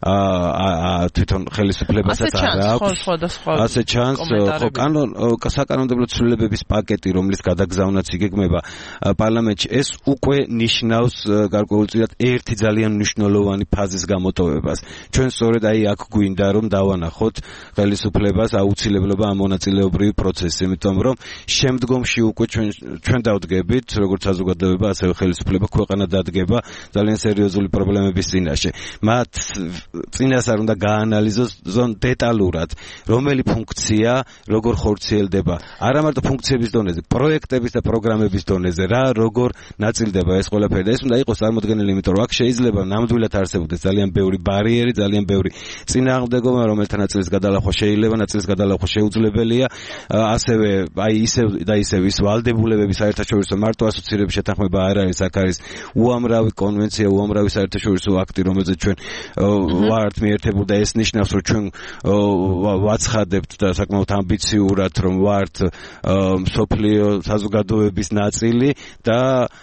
თვითონ ხელისუფლებასაც არ აქვს. ასე ჩანს, ხო, კანონ საკანონმდებლო ცვლილებების პაკეტი, რომლის გადაგზავნაც იგეგმება პარლამენტში, ეს უკვე ნიშნავს გარკვეულწილად ერთი ძალიან მნიშვნელოვანი ფაზის გამოტოვებას. ჩვენ სწორედ აი აქ გვინდა რომ დავანახოთ ხელისუფლებას აუცილებლობა ამ მონაწილეობრივი პროცესი, იმიტომ რომ შემდგომში უკვე ჩვენ ჩვენ დავდგებით, როგორც საზოგადოება, ასევე ხელისუფლება ქვეყანა დადგება ძალიან სერიოზული პრობლემების წინაშე. მათ წინასწარ უნდა გაანალიზოს დეტალურად, რომელი ფუნქცია როგორ ხორციელდება, არა მარტო ფუნქციების დონეზე, პროექტების და პროგრამების დონეზე, რა როგორ ნაწილდება ეს ყველაფერი და ეს უნდა იყოს წარმოდგენილი, იმიტომ რომ აქ შეიძლება ნამდვილად არსებობდეს ძალიან ბევრი ბარიერი, ძალიან ბევრი წინააღმდეგობა, რომელთა ნაწილის გადალახვა შეიძლება, ნაწილის გადალახვა შეუძლებელია, ასევე აი ისევ და ისევ ის ვალდებულებების საერთაშორისო მარტო ასოცირების შეთანხმება არ არის, აქ არის უამრავი კონვენცია, უამრავი საერთაშორისო აქტი, რომელზეც ჩვენ ვართ მიერთებული და ეს ნიშნავს, რომ ჩვენ ვაცხადებთ და საკმაოდ ამბიციურად, რომ ვართ მსოფლიო საზოგადოების ნაწილი და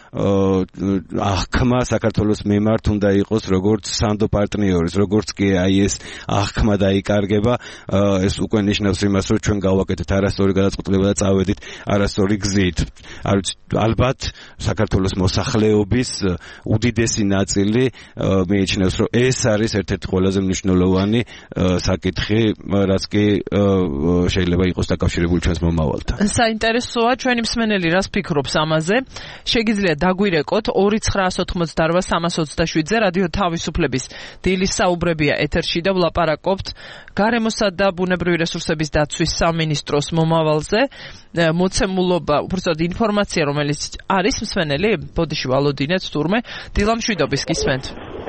აღქმა საქართველოს მიმართ უნდა იყოს როგორც სანდო პარტნიორის, როგორც კი აი ეს აღქმა დაიკარგება, ეს უკვე ნიშნავს იმას, რომ ჩვენ გავაკეთეთ არასწორი გადაწყვეტილება და წავედით არასწორი გზით. არ ვიცი, ალბათ საქართველოს მოსახლეობის უდიდესი ნაწილი მიიჩნევს, რომ ეს არის ერთ-ერთი ყველაზე მნიშვნელოვანი საკითხი, რაც კი შეიძლება იყოს დაკავშირებული ჩვენს მომავალთან. საინტერესოა ჩვენი მსმენელი რას ფიქრობს ამაზე. შეგიძლიათ დაგვირეკოთ ორი ცხრაას ოთხმოცდაორ სამას ოცდაშვიდზე რადიო თავისუფლების დილის საუბრებია ეთერში და ვლაპარაკობთ გარემოსა და ბუნებრივი რესურსების დაცვის სამინისტროს მომავალზე. მოცემულობა, უბრალოდ ინფორმაცია, რომელიც არის მსმენელი, ბოდიში ვალოდინეთ თურმე, დილამშვიდობის გისმენთ.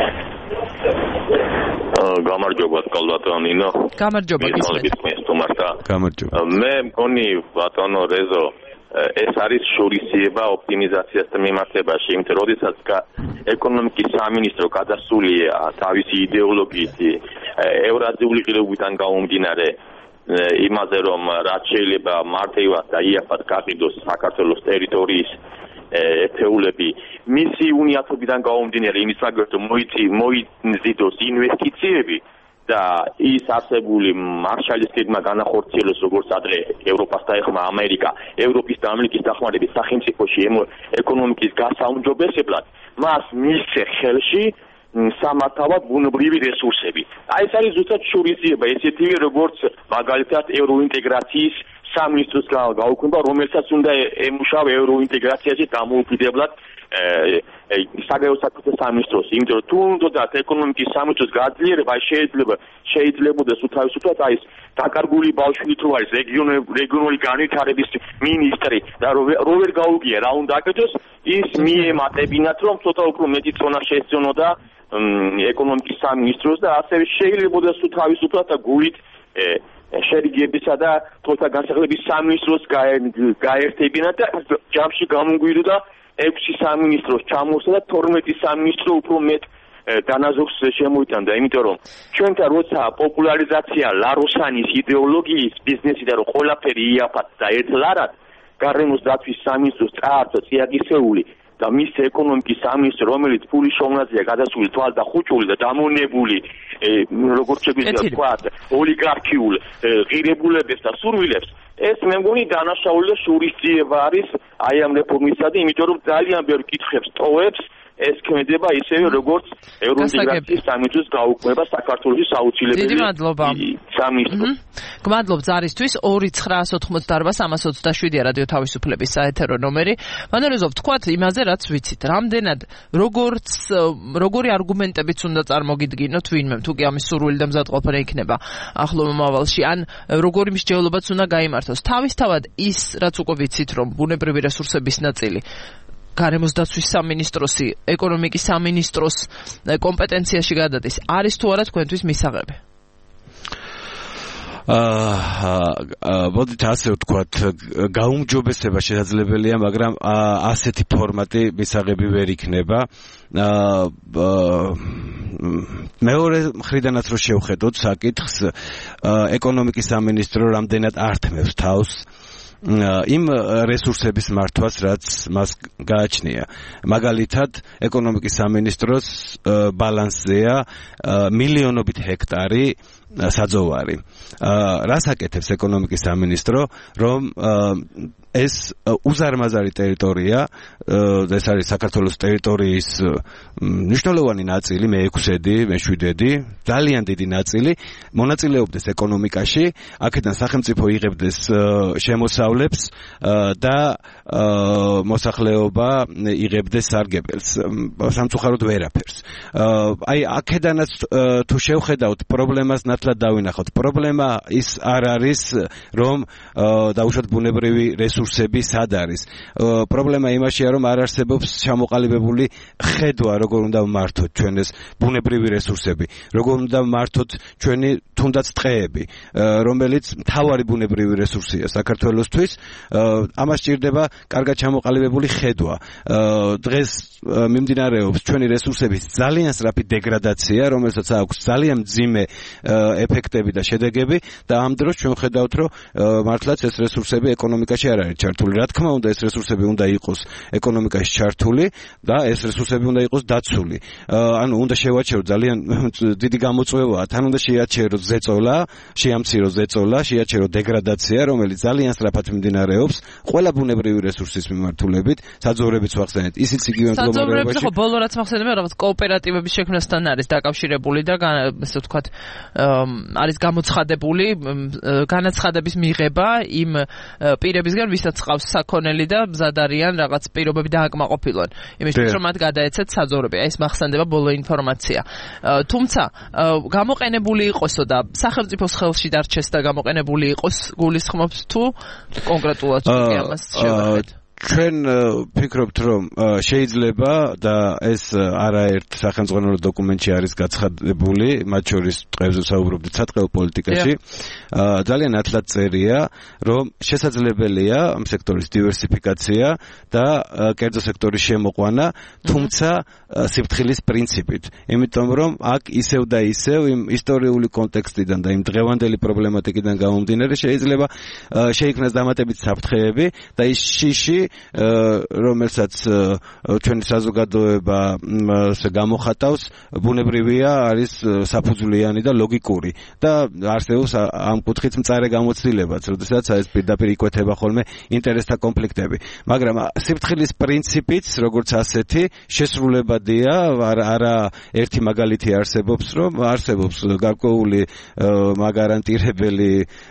გამარჯობა კალბატონინო. გამარჯობა გისმენთ. გამარჯობა. მე მგონი ბატონო რეზო ეს არის შურისძიება ოპტიმიზაციასთან მიმართებაში, იმიტომ რომ როდესაც ეკონომიკის სამინისტრო გადასულია თავისი იდეოლოგიით ევრაზიული ღირებულებიდან გამომდინარე იმაზე, რომ რაც შეიძლება მარტივად და იაფად გაყიდოს საქართველოს ტერიტორიის ეფეულები, მისი უნიათობიდან გამომდინარე იმის მაგალითად მოიცი მოიზიდოს ინვესტიციები და ის არსებული მარშალის გეგმა განახორციელოს როგორც ადრე ევროპას დაეხმა ამერიკა, ევროპის და ამერიკის დახმარებით სახელმწიფოში ეკონომიკის გასაუმჯობესებლად, მას მისცე ხელში სამართავად ბუნებრივი რესურსები. აი ეს არის ზუსტად შურისძიება, ესეთი როგორც მაგალითად ევროინტეგრაციის სამინისტროს გაუქმება, რომელსაც უნდა ემუშავა ევროინტეგრაციაში დამოუკიდებლად საგარეო საქმეთა სამინისტროს, იმიტომ რომ თუ უნდათ ეკონომიკის სამინისტროს გაძლიერება, შეიძლება შეიძლებოდა თავისუფლად აი ეს დაკარგული ბავშვი თუ არის რეგიონული განვითარების მინისტრი და რო ვერ გაუგია რა უნდა აკეთოს, ის მიემატებინათ რომ ცოტა უფრო მეტი წონა შეეცდონოდა ეკონომიკის სამინისტროს და ასევე შეიძლებოდა თავისუფლად და გულით შერიგებისა და თოთა განსახლების სამინისტროს გაერთებინა და ჯამში გამოგვიდოდა ექვსი სამინისტროს ჩამოსა და თორმეტი სამინისტრო უფრო მეტ დანაზოგს შემოიტანდა, იმიტომ რომ ჩვენთან როცა პოპულარიზაცია ლაროსანის იდეოლოგიის ბიზნესი და რომ ყველაფერი იაფად და ერთლარად გარემოს დაცვის სამინისტროს წაართვა წიაგისეული და მის ეკონომიკის სამინისტრო, რომელიც ფულის შოვნაზეა გადასული თვალ და ხუჭული და დამონებული როგორც შეგვიძლია ვთქვათ, ოლიგარქიულ ღირებულებებს და სურვილებს, ეს მე მგონი დანაშაული და შურისძიება არის აი ამ რეფორმისადი, იმიტომ რომ ძალიან ბევრ კითხვებს ტოვებს ეს ქმედება ისევე როგორც ევროინტეგრაციის სამინისტროს გაუქმება საქართველოში საოცილებელი. დიდი მადლობა. სამინისტრო. გმადლობ ზარისთვის ორი ცხრაას ოცდაოთხმოცდაარბა სამას ოცდაშვიდია რადიო თავისუფლების საეთერო ნომერი. მანეროზოვ თქვათ იმაზე რაც ვიცით. რამდენად როგორც როგორი არგუმენტებიც უნდა წარმოგიდგინოთ ვინმე თუ კი ამის სურვილი და მზადყოფნა იქნება ახლო მომავალში ან როგორი მსჯელობაც უნდა გაიმართოს. თავისთავად ის რაც უკვე ვიცით რომ ბუნებრივი რესურსების ნაწილი გარემოს დაცვის სამინისტროსი, ეკონომიკის სამინისტროს კომპეტენციაში გადადის. არის თუ არა თქვენთვის მისაღები? აა მოდით ასე ვთქვათ, გაუმჯობესება შესაძლებელია, მაგრამ ასეთი ფორმატი მისაღები ვერ იქნება. აა მეორე მხრიდანაც რო შევხედოთ საკითხს, ეკონომიკის სამინისტრო რამდენად ართმევს თავს იმ რესურსების მართვას, რაც მას გააჩნია. მაგალითად, ეკონომიკის სამინისტროს ბალანსზეა მილიონობით ჰექტარი საძოვარი. რას აკეთებს ეკონომიკის სამინისტრო, რომ ეს უზარმაზარი ტერიტორია, ეს არის საქართველოს ტერიტორიის მნიშვნელოვანი ნაწილი, მეექვსედი, მეშვიდედი, ძალიან დიდი ნაწილი, მონაწილეობდეს ეკონომიკაში, აქედან სახელმწიფო იღებდეს შემოსავლებს და მოსახლეობა იღებდეს სარგებელს, სამწუხაროდ ვერაფერს. აი აქედანაც თუ შევხედავთ პრობლემას ნათლად დავინახოთ. პრობლემა ის არ არის, რომ დაუშვათ ბუნებრივი რესურსები სად არის. პრობლემა იმაშია, რომ არ არსებობს ჩამოყალიბებული ხედვა, როგორ უნდა ვმართოთ ჩვენ ეს ბუნებრივი რესურსები, როგორ უნდა ვმართოთ ჩვენი თუნდაც ტყეები, რომელიც მთავარი ბუნებრივი რესურსია საქართველოსთვის. ამას სჭირდება კარგად ჩამოყალიბებული ხედვა. დღეს მიმდინარეობს ჩვენი რესურსების ძალიან სწრაფი დეგრადაცია, რომელსაც აქვს ძალიან მძიმე ეფექტები და შედეგები და ამ დროს ჩვენ ხედავთ, რომ მართლაც ეს რესურსები ეკონომიკაში არ არის ჩართული. რა თქმა უნდა, ეს რესურსები უნდა იყოს ეკონომიკაში ჩართული და ეს რესურსები უნდა იყოს დაცული. ანუ უნდა შევაჩეროთ, ძალიან დიდი გამოწვევაა, თან უნდა შეაჩეროთ ზეწოლა, შეამციროთ ზეწოლა, შეაჩეროთ დეგრადაცია, რომელიც ძალიან სწრაფად მიმდინარეობს ყველა ბუნებრივი რესურსის მიმართულებით, საძოვრებიც ვახსენეთ. ისიც იგივე მდგომარეობაში. საძოვრებს ხო ბოლო რაც მახსენდება, რაღაც კოოპერატივების შექმნასთან არის დაკავშირებული და ესე ვთქვათ არის გამოცხადებული განაცხადების მიღება იმ პირებისგან, ვისაც ყავს საქონელი და მზად არიან რაღაც პირობები დააკმაყოფილონ. იმისთვის რომ მათ გადაეცეთ საძოვრები. ეს მახსენდება ბოლო ინფორმაცია. თუმცა გამოყენებული იყოსო და სახელმწიფოს ხელში დარჩეს და გამოყენებული იყოს გულისხმობს თუ კონკრეტულად კი ამას შევხედეთ. ჩვენ ფიქრობთ, რომ შეიძლება და ეს არაერთ სახელმწიფო დოკუმენტში არის გაცხადებული, მათ შორის დღეზე საუბრობდით სატყეო პოლიტიკაში. ძალიან ნათლად წერია, რომ შესაძლებელია ამ სექტორის დივერსიფიკაცია და კერძო სექტორის შემოყვანა, თუმცა სიფრთხილის პრინციპით. იმიტომ რომ აქ ისევ და ისევ იმ ისტორიული კონტექსტიდან და იმ დღევანდელი პრობლემატიკიდან გამომდინარე შეიძლება შეიქმნას დამატებითი საფრთხეები და ის შიში რომელსაც ჩვენი საზოგადოება გამოხატავს, ბუნებრივია არის საფუძვლიანი და ლოგიკური და არსებობს ამ კუთხით მწარე გამოცდილებაც, როდესაც ეს პირდაპირ იკვეთება ხოლმე ინტერესთა კონფლიქტები. მაგრამ სიფრთხილის პრინციპიც, როგორც ასეთი, შესრულებადია, არა ერთი მაგალითი არსებობს, რომ არსებობს გარკვეული მაგარანტირებელი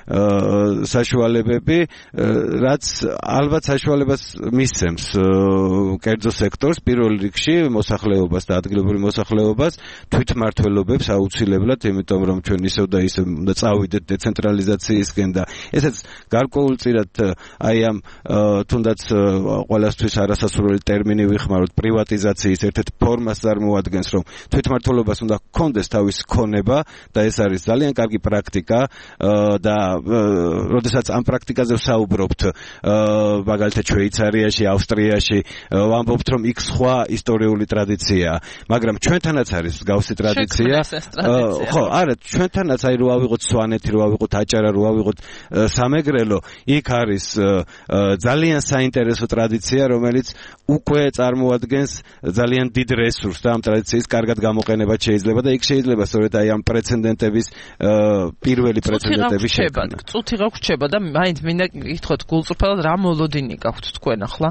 საშუალებები, რაც ალბათ საშუალებას მისცემს კერძო სექტორს, პირველ რიგში მოსახლეობას და ადგილობრივ მოსახლეობას თვითმმართველობებს აუცილებლად, იმიტომ რომ ჩვენ ისევ და ისევ უნდა წავიდეთ დეცენტრალიზაციისკენ და ესეც გარკვეულწილად აი ამ თუნდაც ყველასთვის არასასურველი ტერმინი ვიხმაროთ, პრივატიზაციის ერთ-ერთ ფორმას წარმოადგენს, რომ თვითმმართველობას უნდა ჰქონდეს თავის ქონება და ეს არის ძალიან კარგი პრაქტიკა და როდესაც ამ პრაქტიკაზე ვსაუბრობთ, მაგალითად შვეიცარიაში, ავსტრიაში, ვამბობთ, რომ იქ სხვა ისტორიული ტრადიციაა, მაგრამ ჩვენთანაც არის მსგავსი ტრადიცია. ხო, არა, ჩვენთანაც აი რო ავიღოთ სვანეთი, რო ავიღოთ აჭარა, რო ავიღოთ სამეგრელო, იქ არის ძალიან საინტერესო ტრადიცია, რომელიც უკვე წარმოადგენს ძალიან დიდ რესურსს და ამ ტრადიციის კარგად გამოყენება შეიძლება და იქ შეიძლება სწორედ აი ამ პრეცედენტების პირველი პრეცედენტები შექმნა. წუთი რა გრჩება და მაინც მინდა გითხოთ გულწრფელად რა მოლოდინი გაქვთ თქვენ ახლა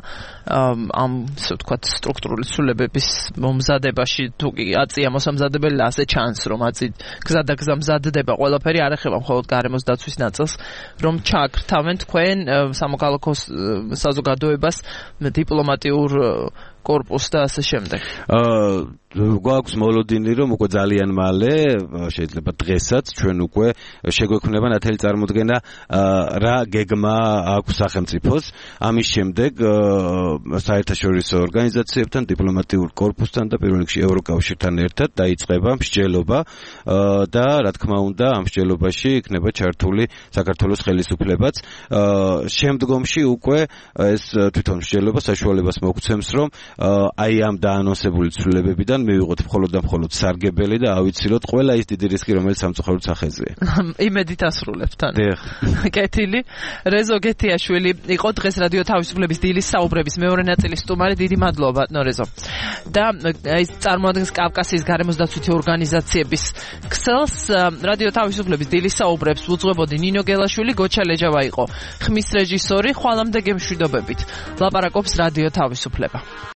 ამ ისე ვთქვათ სტრუქტურული ცვლილებების მომზადებაში თუ კი აწია მოსამზადებელი ასე ჩანს რომ აწი გზა და გზა მზადდება ყველაფერი არ ეხება მხოლოდ გარემოს დაცვის ნაწილს რომ ჩააქრთავენ თქვენ სამოქალაქო საზოგადოებას დიპლომატიურ корпус და ასე შემდეგ. აა გვაქვს მოლოდინი რომ უკვე ძალიან მალე შეიძლება დღესაც ჩვენ უკვე შეგვექმნება ნათელი წარმოდგენა რა გეგმა აქვს სახელმწიფოს ამის შემდეგ საერთაშორისო ორგანიზაციებთან დიპლომატიურ корпуსთან და პირველ რიგში ევროკავშირთან ერთად დაიწყება მსჯელობა და რა თქმა უნდა ამ მსჯელობაში იქნება ჩართული საქართველოს ხელისუფლებაც შემდგომში უკვე ეს თვითონ მსჯელობა საშუალებას მოგცემს რომ აი ამ დაანონსებული ცვლილებებიდან მივიღოთ მხოლოდ და მხოლოდ სარგებელი და ავიცილოთ ყველა ის დიდი რისკი რომელიც სამწუხაროდ სახეზეა. იმედით ასრულებთ თან. კეთილი. რეზო გეთიაშვილი იყო დღეს რადიო თავისუფლების დილის საუბრების მეორე ნაწილის სტუმარი. დიდი მადლობა ბატონო რეზო. და ის წარმოადგენს კავკასიის გარემოს დაცვითი ორგანიზაციების ქსელს. რადიო თავისუფლების დილის საუბრებს უძღვებოდი ნინო გელაშვილი, გოჩა ლეჯავა იყო ხმის რეჟისორი. ხვალამდე გემშვიდობებით. ლაპარაკობს რადიო თავისუფლება.